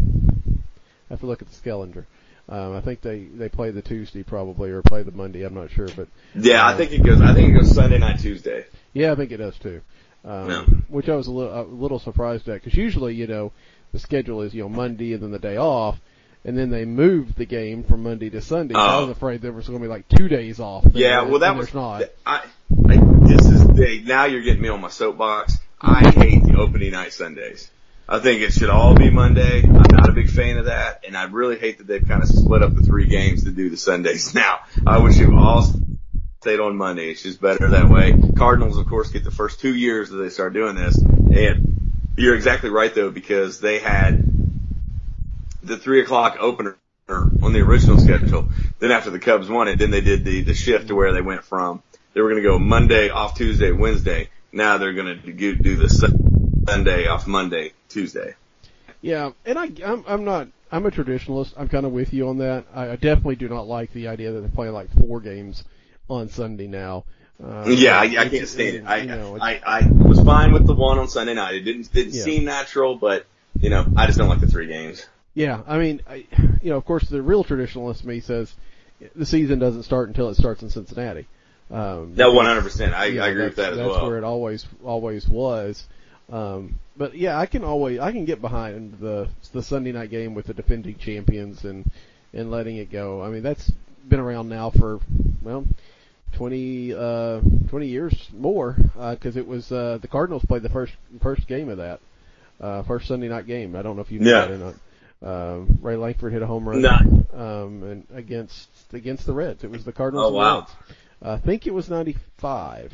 I have to look at the Skellinger. Um, I think they, they play the Tuesday probably, or play the Monday. I'm not sure, but yeah, uh, I think it goes. I think it goes Sunday night, Tuesday. Yeah, I think it does too. Um, yeah. Which I was a little, a little surprised at, because usually, you know, the schedule is, you know, Monday and then the day off, and then they moved the game from Monday to Sunday. So oh. I was afraid there was going to be like two days off. Yeah, well, that and was not. I, I. This is the, now you're getting me on my soapbox. I hate the opening night Sundays. I think it should all be Monday. I'm not a big fan of that, and I really hate that they've kind of split up the three games to do the Sundays now. I wish it all stayed on Monday. It's just better that way. Cardinals, of course, get the first two years that they start doing this, and you're exactly right, though, because they had the three o'clock opener on the original schedule. Then after the Cubs won it, then they did the, the shift to where they went from, they were going to go Monday off Tuesday, Wednesday. Now they're going to do, do the Sunday off Monday, Tuesday. Yeah, and I, I'm, I'm not, I'm a traditionalist. I'm kind of with you on that. I, I definitely do not like the idea that they're playing like four games on Sunday now. Uh, yeah, I, I can't stand it. I, you know, I, I was fine with the one on Sunday night. It didn't, didn't yeah. seem natural, but, you know, I just don't like the three games. Yeah, I mean, I, you know, of course, the real traditionalist me says the season doesn't start until it starts in Cincinnati. Um, no, one hundred percent. I, yeah, I agree with that as that's well. That's where it always, always was. Um, but yeah, I can always, I can get behind the, the Sunday night game with the defending champions and, and letting it go. I mean, that's been around now for, well, twenty, uh, twenty years more, uh, cause it was, uh, the Cardinals played the first, first game of that, uh, first Sunday night game. I don't know if you knew yeah. that or not. Um, Ray Langford hit a home run, no. um, and against, against the Reds. It was the Cardinals oh, and wow. Reds. Uh, I think it was ninety-five.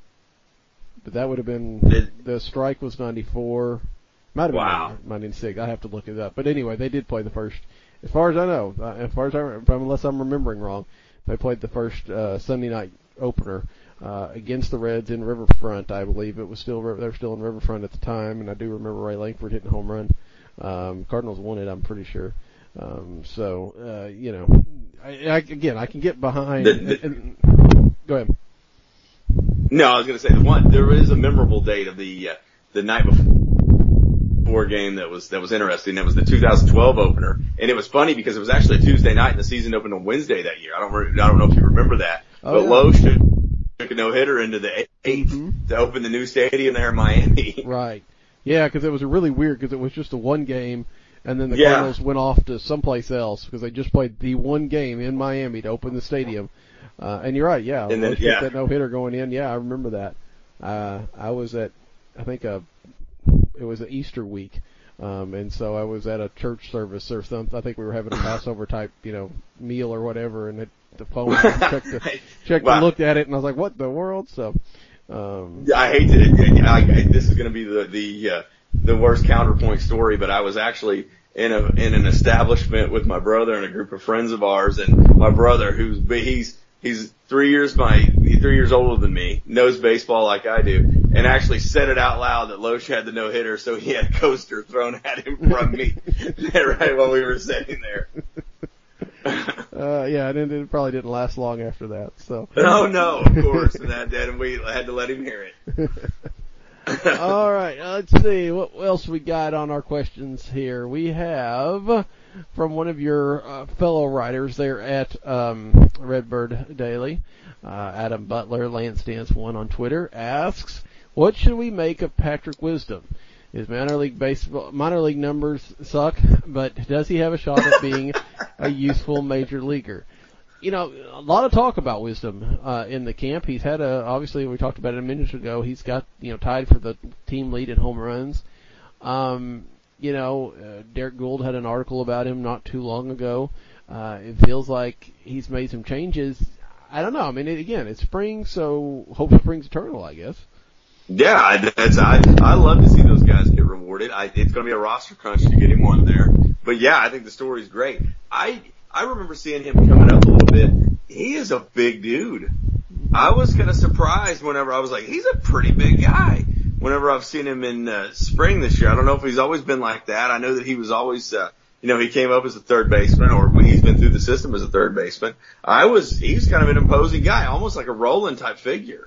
But that would have been, Did, the strike was ninety-four. Might have been wow. ninety-six. I have to look it up. But anyway, they did play the first, as far as I know, uh, as far as I, unless I'm remembering wrong, they played the first, uh, Sunday night opener, uh, against the Reds in Riverfront, I believe. It was still, they were still in Riverfront at the time, and I do remember Ray Langford hitting a home run. Um, Cardinals won it, I'm pretty sure. Um, so, uh, you know, I, I, again, I can get behind, the, the, and, and, go ahead. No, I was going to say the one. There is a memorable date of the uh, the night before game that was that was interesting. That was the two thousand twelve opener, and it was funny because it was actually a Tuesday night, and the season opened on Wednesday that year. I don't re- I don't know if you remember that, oh, but yeah. Lowe took a no hitter into the eighth mm-hmm. to open the new stadium there in Miami. Right. Yeah, because it was really weird because it was just a one game, and then the yeah. Cardinals went off to someplace else because they just played the one game in Miami to open the stadium. Uh, and you're right, yeah. And then, yeah. that no-hitter going in, yeah, I remember that. Uh, I was at, I think, a, it was an Easter week, um, and so I was at a church service or something. I think we were having a Passover type, you know, meal or whatever, and it, the phone checked, the, checked wow. and looked at it, and I was like, what the world? So, um. I hate to, I, I, this is going to be the, the, uh, the worst counterpoint story, but I was actually in a, in an establishment with my brother and a group of friends of ours, and my brother, who's, he's, He's three years my three years older than me, knows baseball like I do, and actually said it out loud that Loesch had the no hitter, so he had a coaster thrown at him from me right while we were sitting there. uh, yeah, and it probably didn't last long after that. So. No, no, of course, and that, and we had to let him hear it. All right, uh, let's see what else we got on our questions here. We have from one of your uh, fellow writers there at um, Redbird Daily, uh, Adam Butler, Lance Dance one on Twitter, asks, "What should we make of Patrick Wisdom? His minor league baseball, minor league numbers suck, but does he have a shot at being a useful major leaguer?" You know, a lot of talk about Wisdom uh, in the camp. He's had a, obviously we talked about it a minute ago, he's got, you know, tied for the team lead in home runs. Um, you know, uh, Derek Gould had an article about him not too long ago. Uh, it feels like he's made some changes. I don't know. I mean, it, again, it's spring, so hope spring's eternal, I guess. Yeah, that's, I, I love to see those guys get rewarded. I, it's going to be a roster crunch to get him on there. But yeah, I think the story's great. I, I remember seeing him coming up a little bit. He is a big dude. I was kind of surprised whenever I was like, he's a pretty big guy. Whenever I've seen him in uh, spring this year, I don't know if he's always been like that. I know that he was always, uh, you know, he came up as a third baseman, or when he's been through the system as a third baseman. I was, he's kind of an imposing guy, almost like a Roland type figure.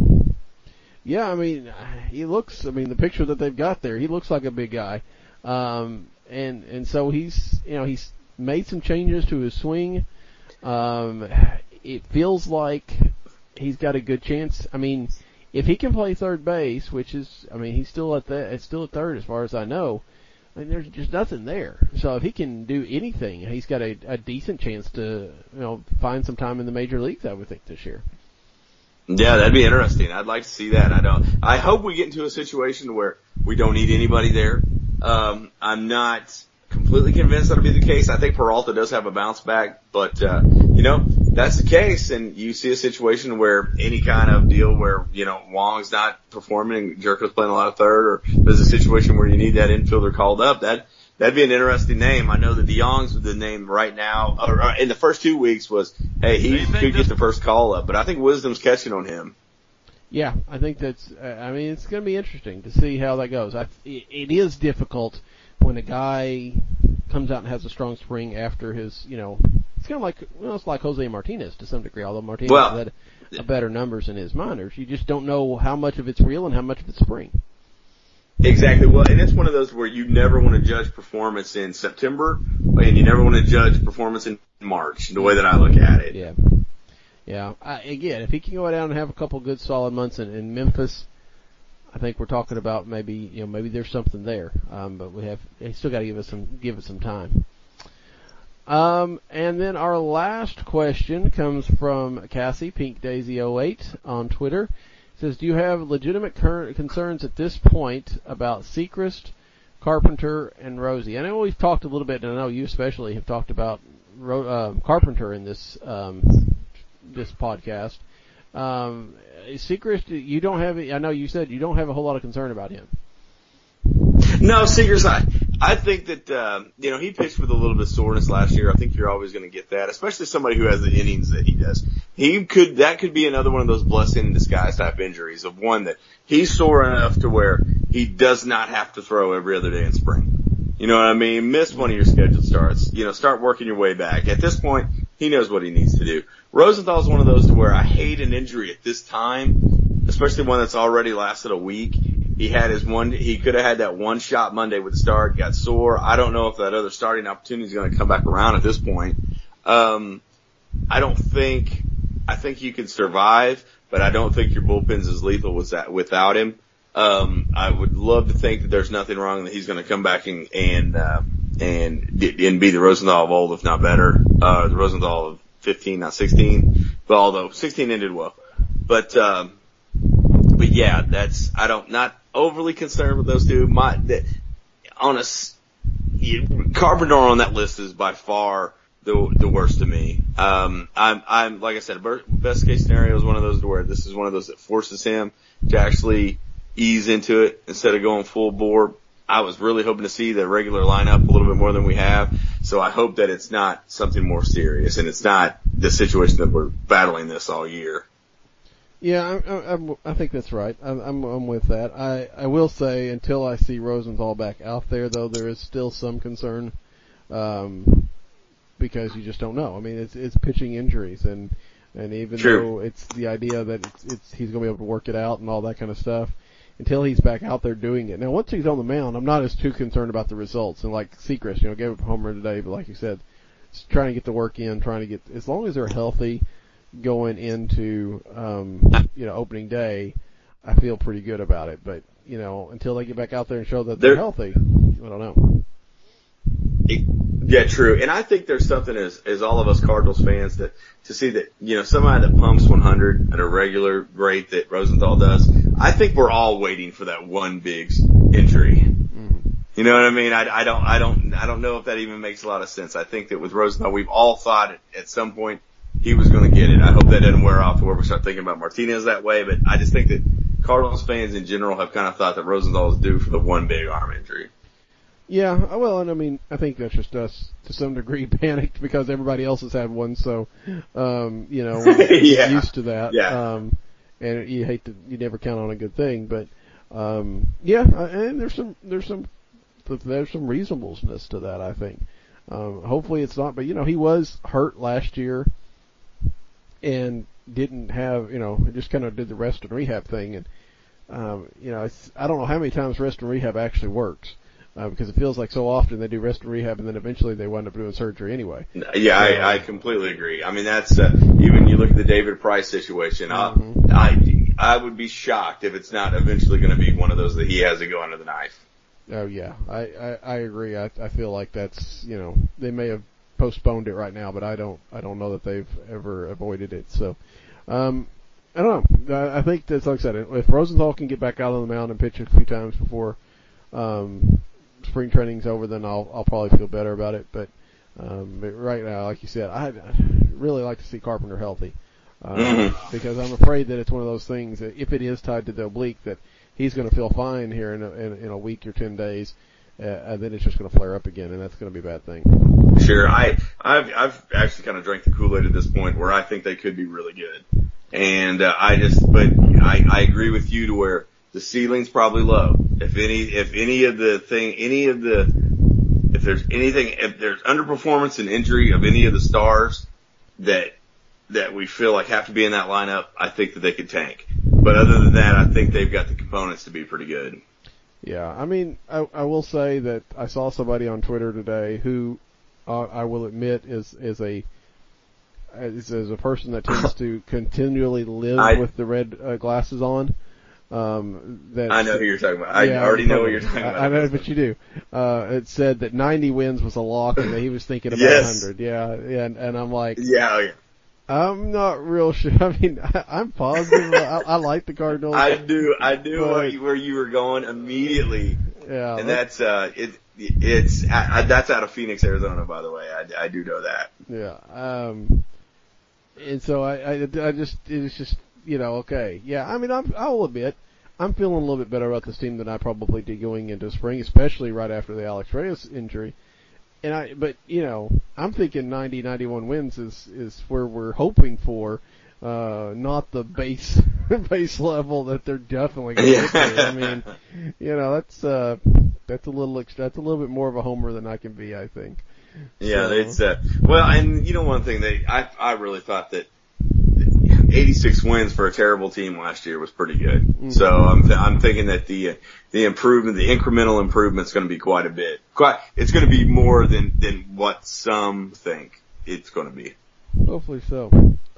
Yeah, I mean, he looks, I mean, the picture that they've got there, he looks like a big guy. Um, and, and so he's, you know, he's made some changes to his swing. Um, it feels like he's got a good chance. I mean, if he can play third base, which is, I mean, he's still at the, it's still at third as far as I know. I mean, there's just nothing there. So if he can do anything, he's got a, a decent chance to, you know, find some time in the major leagues, I would think, this year. Yeah, that'd be interesting. I'd like to see that. I don't, I hope we get into a situation where we don't need anybody there. Um, I'm not completely convinced that'll be the case. I think Peralta does have a bounce back, but, uh, you know, that's the case, and you see a situation where any kind of deal where, you know, Wong's not performing, Jerko's playing a lot of third, or there's a situation where you need that infielder called up, that, that'd be an interesting name. I know that DeYoung's the name right now, or, or in the first two weeks was, hey, he could get the first call up, but I think Wisdom's catching on him. Yeah, I think that's, uh, I mean, it's going to be interesting to see how that goes. I, it, it is difficult when a guy comes out and has a strong spring after his, you know, it's kind of like, well, it's like Jose Martinez to some degree, although Martinez well, had a better numbers in his minors. You just don't know how much of it's real and how much of it's spring. Exactly. Well, and it's one of those where you never want to judge performance in September, and you never want to judge performance in March, the way that I look at it. Yeah. Yeah. I, again, if he can go down and have a couple good solid months in, in Memphis, I think we're talking about maybe, you know, maybe there's something there. Um, but we have, he still got to give us some, give it some time. Um, and then our last question comes from Cassie, Pink Daisy oh eight on Twitter. It says, do you have legitimate current concerns at this point about Sechrist, Carpenter, and Rosie? I know we've talked a little bit, and I know you especially have talked about uh, Carpenter in this um, this podcast. Um, Sechrist, you don't have, I know you said you don't have a whole lot of concern about him. No, Sechrist, I, I think that, uh, you know, he pitched with a little bit of soreness last year. I think you're always going to get that, especially somebody who has the innings that he does. He could, that could be another one of those blessing in disguise type injuries of one that he's sore enough to where he does not have to throw every other day in spring. You know what I mean? Miss one of your scheduled starts. You know, start working your way back. At this point, he knows what he needs to do. Rosenthal's one of those to where I hate an injury at this time, especially one that's already lasted a week. He had his one, he could have had that one shot Monday with the start, got sore. I don't know if that other starting opportunity is going to come back around at this point. Um, I don't think, I think you can survive, but I don't think your bullpen's as lethal with that, without him. Um, I would love to think that there's nothing wrong, that he's going to come back and, and, uh, and, and be the Rosenthal of old, if not better. Uh, the Rosenthal of fifteen, not sixteen, but although sixteen ended well. But, um, but yeah, that's, I don't, not overly concerned with those two. My, the, on a, you, Carpenter on that list is by far the, the worst to me. Um, I'm, I'm, like I said, best case scenario is one of those where this is one of those that forces him to actually ease into it instead of going full bore. I was really hoping to see the regular lineup a little bit more than we have. So I hope that it's not something more serious and it's not the situation that we're battling this all year. Yeah, I, I, I think that's right. I'm, I'm, I'm with that. I, I will say until I see Rosenthal back out there, though, there is still some concern, um, because you just don't know. I mean, it's, it's pitching injuries, and, and even True. though it's the idea that it's, it's, he's going to be able to work it out and all that kind of stuff, until he's back out there doing it. Now, once he's on the mound, I'm not as too concerned about the results. And like Sechrist, you know, gave up a home run today, but like you said, it's trying to get the work in, trying to get, as long as they're healthy going into, um, you know, opening day, I feel pretty good about it. But, you know, until they get back out there and show that they're, they're healthy, I don't know. It, yeah, true. And I think there's something as, as all of us Cardinals fans that, to see that, you know, somebody that pumps one hundred at a regular rate that Rosenthal does, I think we're all waiting for that one big injury. Mm-hmm. You know what I mean? I, I don't, I don't, I don't know if that even makes a lot of sense. I think that with Rosenthal, we've all thought at, at some point he was going to get it. I hope that doesn't wear off to where we start thinking about Martinez that way, but I just think that Cardinals fans in general have kind of thought that Rosenthal is due for the one big arm injury. Yeah, well, and I mean, I think that's just us to some degree panicked because everybody else has had one, so, um, you know, we're yeah. used to that. Yeah. Um, and you hate to, you never count on a good thing, but, um, yeah, and there's some, there's some, there's some reasonableness to that, I think. Um, hopefully it's not, but you know, he was hurt last year and didn't have, you know, just kind of did the rest and rehab thing, and, um, you know, it's, I don't know how many times rest and rehab actually works. Uh, because it feels like so often they do rest and rehab and then eventually they wind up doing surgery anyway. Yeah, so, I, I completely agree. I mean, that's, uh, even you look at the David Price situation, mm-hmm. I, I would be shocked if it's not eventually going to be one of those that he has to go under the knife. Oh yeah, I, I, I agree. I, I feel like that's, you know, they may have postponed it right now, but I don't, I don't know that they've ever avoided it. So, um, I don't know. I, I think that's, like I said, if Rosenthal can get back out on the mound and pitch a few times before, um, spring training's over, then I'll I'll probably feel better about it. But, um, but right now, like you said, I really like to see Carpenter healthy, uh, mm-hmm. because I'm afraid that it's one of those things that if it is tied to the oblique, that he's going to feel fine here in a, in, in a week or ten days, uh, and then it's just going to flare up again, and that's going to be a bad thing. Sure, I, I've, I've actually kind of drank the Kool-Aid at this point where I think they could be really good. And, uh, I just, but I, I agree with you to where the ceiling's probably low. If any, if any of the thing, any of the, if there's anything, if there's underperformance and injury of any of the stars that, that we feel like have to be in that lineup, I think that they could tank. But other than that, I think they've got the components to be pretty good. Yeah, I mean, I, I will say that I saw somebody on Twitter today who, uh, I will admit is, is a, is, is a person that tends to continually live I, with the red uh, glasses on. Um, that I know who you're talking about. I yeah, already know what you're talking about. I, I know, but you do. Uh, it said that ninety wins was a lock and that he was thinking about yes. one hundred. Yeah, and, and I'm like, yeah, yeah. I'm not real sure. I mean, I, I'm positive. I, I like the Cardinals. I do. I do but, where you were going immediately. Yeah. And that's, uh, it, it's, I, that's out of Phoenix, Arizona, by the way. I, I do know that. Yeah. Um, and so I, I, I just, it's just, you know, okay. Yeah. I mean, I'm, I'll admit, I'm feeling a little bit better about this team than I probably did going into spring, especially right after the Alex Reyes injury. And I, but, you know, I'm thinking ninety, ninety-one wins is, is where we're hoping for, uh, not the base, base level that they're definitely going to get to. I mean, you know, that's, uh, that's a little, that's a little bit more of a homer than I can be, I think. Yeah, so. It's, uh, well, and you know one thing, they, I, I really thought that eighty-six wins for a terrible team last year was pretty good. Mm-hmm. So I'm, th- I'm thinking that the, the improvement, the incremental improvement is going to be quite a bit. Quite, it's going to be more than, than what some think it's going to be. Hopefully so.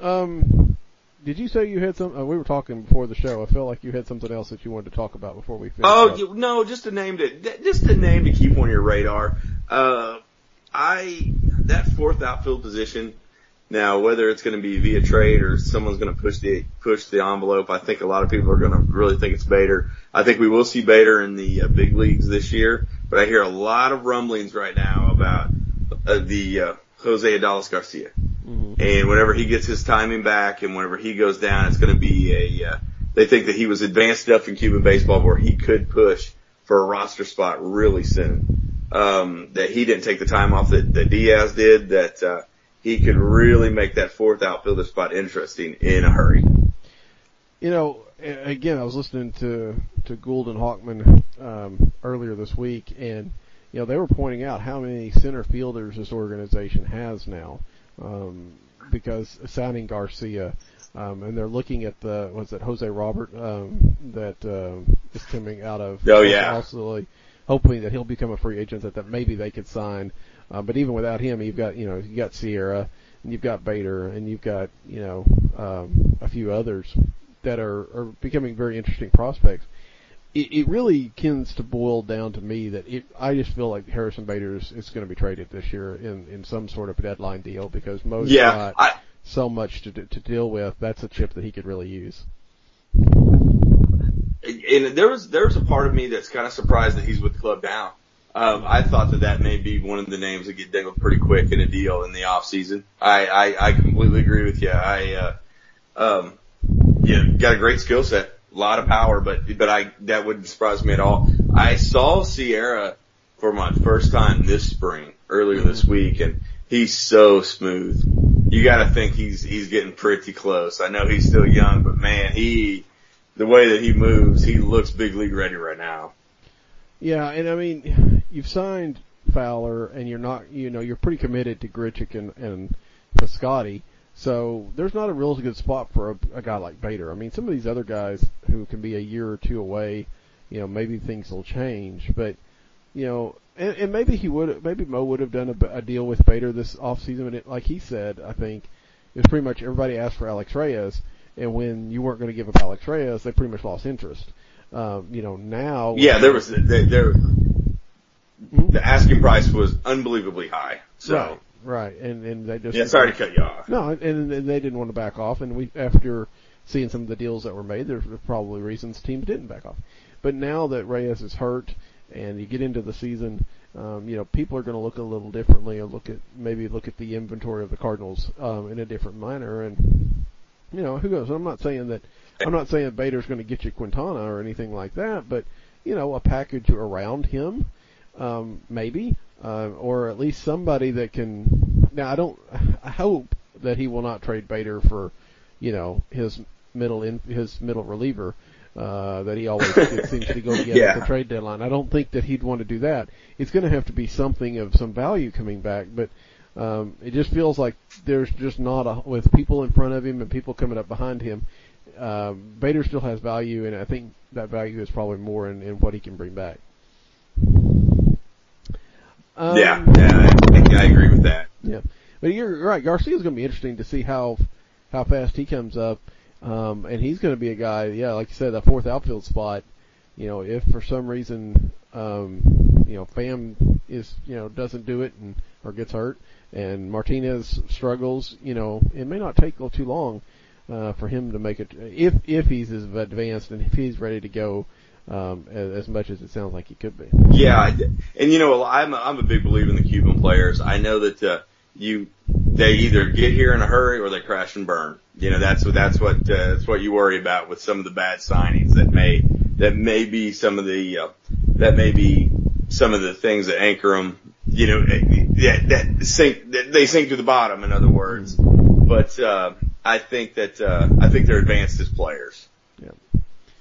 Um, did you say you had some, uh, we were talking before the show. I felt like you had something else that you wanted to talk about before we finish. Oh, up. You, no, just a name to, just a name to keep on your radar. Uh, I, that fourth outfield position, now, whether it's going to be via trade or someone's going to push the push the envelope, I think a lot of people are going to really think it's Bader. I think we will see Bader in the uh, big leagues this year, but I hear a lot of rumblings right now about uh, the uh, Jose Adolis Garcia. Mm-hmm. And whenever he gets his timing back and whenever he goes down, it's going to be a. Uh, they think that he was advanced enough in Cuban baseball where he could push for a roster spot really soon. Um, that he didn't take the time off that, that Diaz did. That. Uh, He could really make that fourth outfielder spot interesting in a hurry. You know, again, I was listening to, to Gould and Hawkman, um, earlier this week, and, you know, they were pointing out how many center fielders this organization has now, um, because signing Garcia, um, and they're looking at the, what's it, Jose Robert, um, that, uh, is coming out of, oh yeah, also hoping that he'll become a free agent that, that maybe they could sign. Uh, but even without him, you've got, you know, you've got Sierra, and you've got Bader, and you've got, you know, um, a few others that are, are becoming very interesting prospects. It, it really tends to boil down to me that it, I just feel like Harrison Bader is, is going to be traded this year in, in some sort of deadline deal because Mo's yeah, got I, so much to to deal with. That's a chip that he could really use. And there was there was a part of me that's kind of surprised that he's with the club now. Um, I thought that that may be one of the names that get dangled pretty quick in a deal in the off season. I, I, I completely agree with you. I, uh, um, yeah, got a great skill set, a lot of power, but, but I, that wouldn't surprise me at all. I saw Sierra for my first time this spring, earlier this week, and he's so smooth. You gotta think he's, he's getting pretty close. I know he's still young, but man, he, the way that he moves, he looks big league ready right now. Yeah, and I mean, you've signed Fowler, and you're not, you know, you're pretty committed to Grichuk and, and Piscotty, so there's not a real good spot for a, a guy like Bader. I mean, some of these other guys who can be a year or two away, you know, maybe things will change, but, you know, and, and maybe he would, maybe Mo would have done a, a deal with Bader this offseason, and it, like he said, I think, it was pretty much everybody asked for Alex Reyes, and when you weren't going to give up Alex Reyes, they pretty much lost interest. Um, you know, now. Yeah, there was, there, there, mm-hmm. the asking price was unbelievably high. So. Right, right. And, and they just. Yeah, sorry to cut you off. No, and, and they didn't want to back off. And we, after seeing some of the deals that were made, there's probably reasons teams didn't back off. But now that Reyes is hurt and you get into the season, um, you know, people are going to look a little differently and look at, maybe look at the inventory of the Cardinals, um, in a different manner. And, you know, who knows? I'm not saying that. I'm not saying Bader's going to get you Quintana or anything like that, but, you know, a package around him, um, maybe, uh, or at least somebody that can. Now, I don't. I hope that he will not trade Bader for, you know, his middle in, his middle reliever uh, that he always seems to go get yeah. at the trade deadline. I don't think that he'd want to do that. It's going to have to be something of some value coming back, but um, it just feels like there's just not a with people in front of him and people coming up behind him. Uh, Bader still has value, and I think that value is probably more in, in what he can bring back. Um, yeah, yeah, I think I agree with that. Yeah, but you're right. Garcia's going to be interesting to see how how fast he comes up, um, and he's going to be a guy. Yeah, like you said, that fourth outfield spot. You know, if for some reason, um, you know, Pham is you know doesn't do it and or gets hurt, and Martinez struggles, you know, it may not take too long. Uh, for him to make it, if if he's as advanced and if he's ready to go, um, as, as much as it sounds like he could be. Yeah, and you know, I'm a, I'm a big believer in the Cuban players. I know that uh, you they either get here in a hurry or they crash and burn. You know, that's what that's what uh, that's what you worry about with some of the bad signings that may that may be some of the uh, that may be some of the things that anchor them. You know, that that sink that they sink to the bottom. In other words, but. Uh, I think that uh, I think they're advanced as players. Yeah.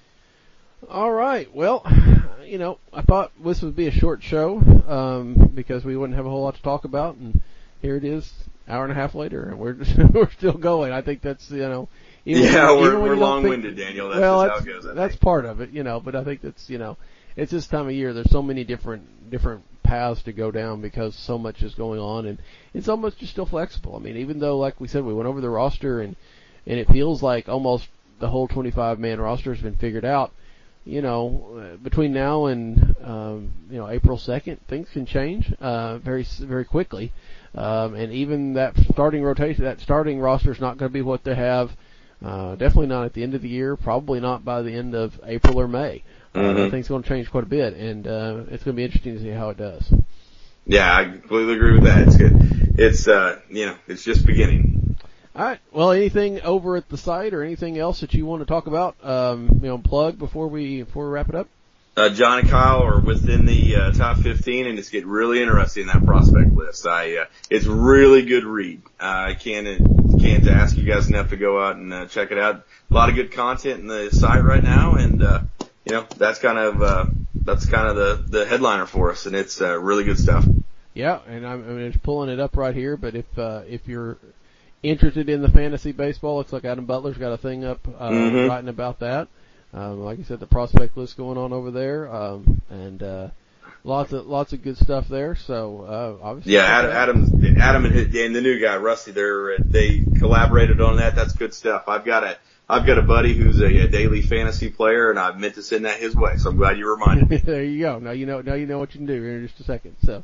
All right. Well, you know, I thought this would be a short show um, because we wouldn't have a whole lot to talk about, and here it is, hour and a half later, and we're just, we're still going. I think that's you know. Even yeah, when, we're, we're long-winded, think, Daniel. That's well, just how it goes. I that's think. part of it, you know. But I think that's you know, it's this time of year. There's so many different different paths to go down because so much is going on, and it's almost just still flexible. I mean, even though, like we said, we went over the roster, and and it feels like almost the whole twenty-five man roster has been figured out. You know, between now and um, you know April second, things can change uh, very very quickly, um, and even that starting rotation, that starting roster is not going to be what they have. Uh, definitely not at the end of the year. Probably not by the end of April or May. Mm-hmm. Uh, I think it's going to change quite a bit, and uh, it's going to be interesting to see how it does. Yeah, I completely agree with that. It's good. It's uh, you know, it's just beginning. All right. Well, anything over at the site or anything else that you want to talk about? Um, you know, plug before we before we wrap it up. Uh, John and Kyle are within the uh, top fifteen, and it's getting really interesting in that prospect list. I uh, it's really good read. Uh, I can't can't ask you guys enough to go out and uh, check it out. A lot of good content in the site right now, and uh, you know that's kind of uh, that's kind of the the headliner for us, and it's uh, really good stuff. Yeah, and I'm, I'm just pulling it up right here. But if uh, if you're interested in the fantasy baseball, looks like Adam Butler's got a thing up uh, mm-hmm. writing about that. Um, like I said, the prospect list going on over there, um, and uh, lots of lots of good stuff there. So uh, obviously, yeah, Adam, Adam, Adam, and, his, and the new guy Rusty, they they collaborated on that. That's good stuff. I've got a I've got a buddy who's a, a daily fantasy player, and I meant to send that his way. So I'm glad you reminded me. There you go. Now you know now you know what you can do here in just a second. So,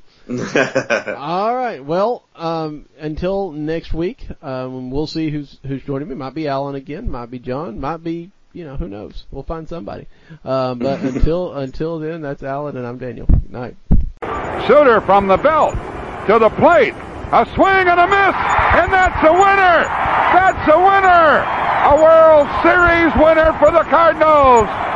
all right. Well, um, until next week, um, we'll see who's who's joining me. Might be Alan again. Might be John. Might be. You know, who knows? We'll find somebody. Um, but until until then, that's Alan, and I'm Daniel. Good night. Shooter from the belt to the plate. A swing and a miss, and that's a winner. That's a winner. A World Series winner for the Cardinals.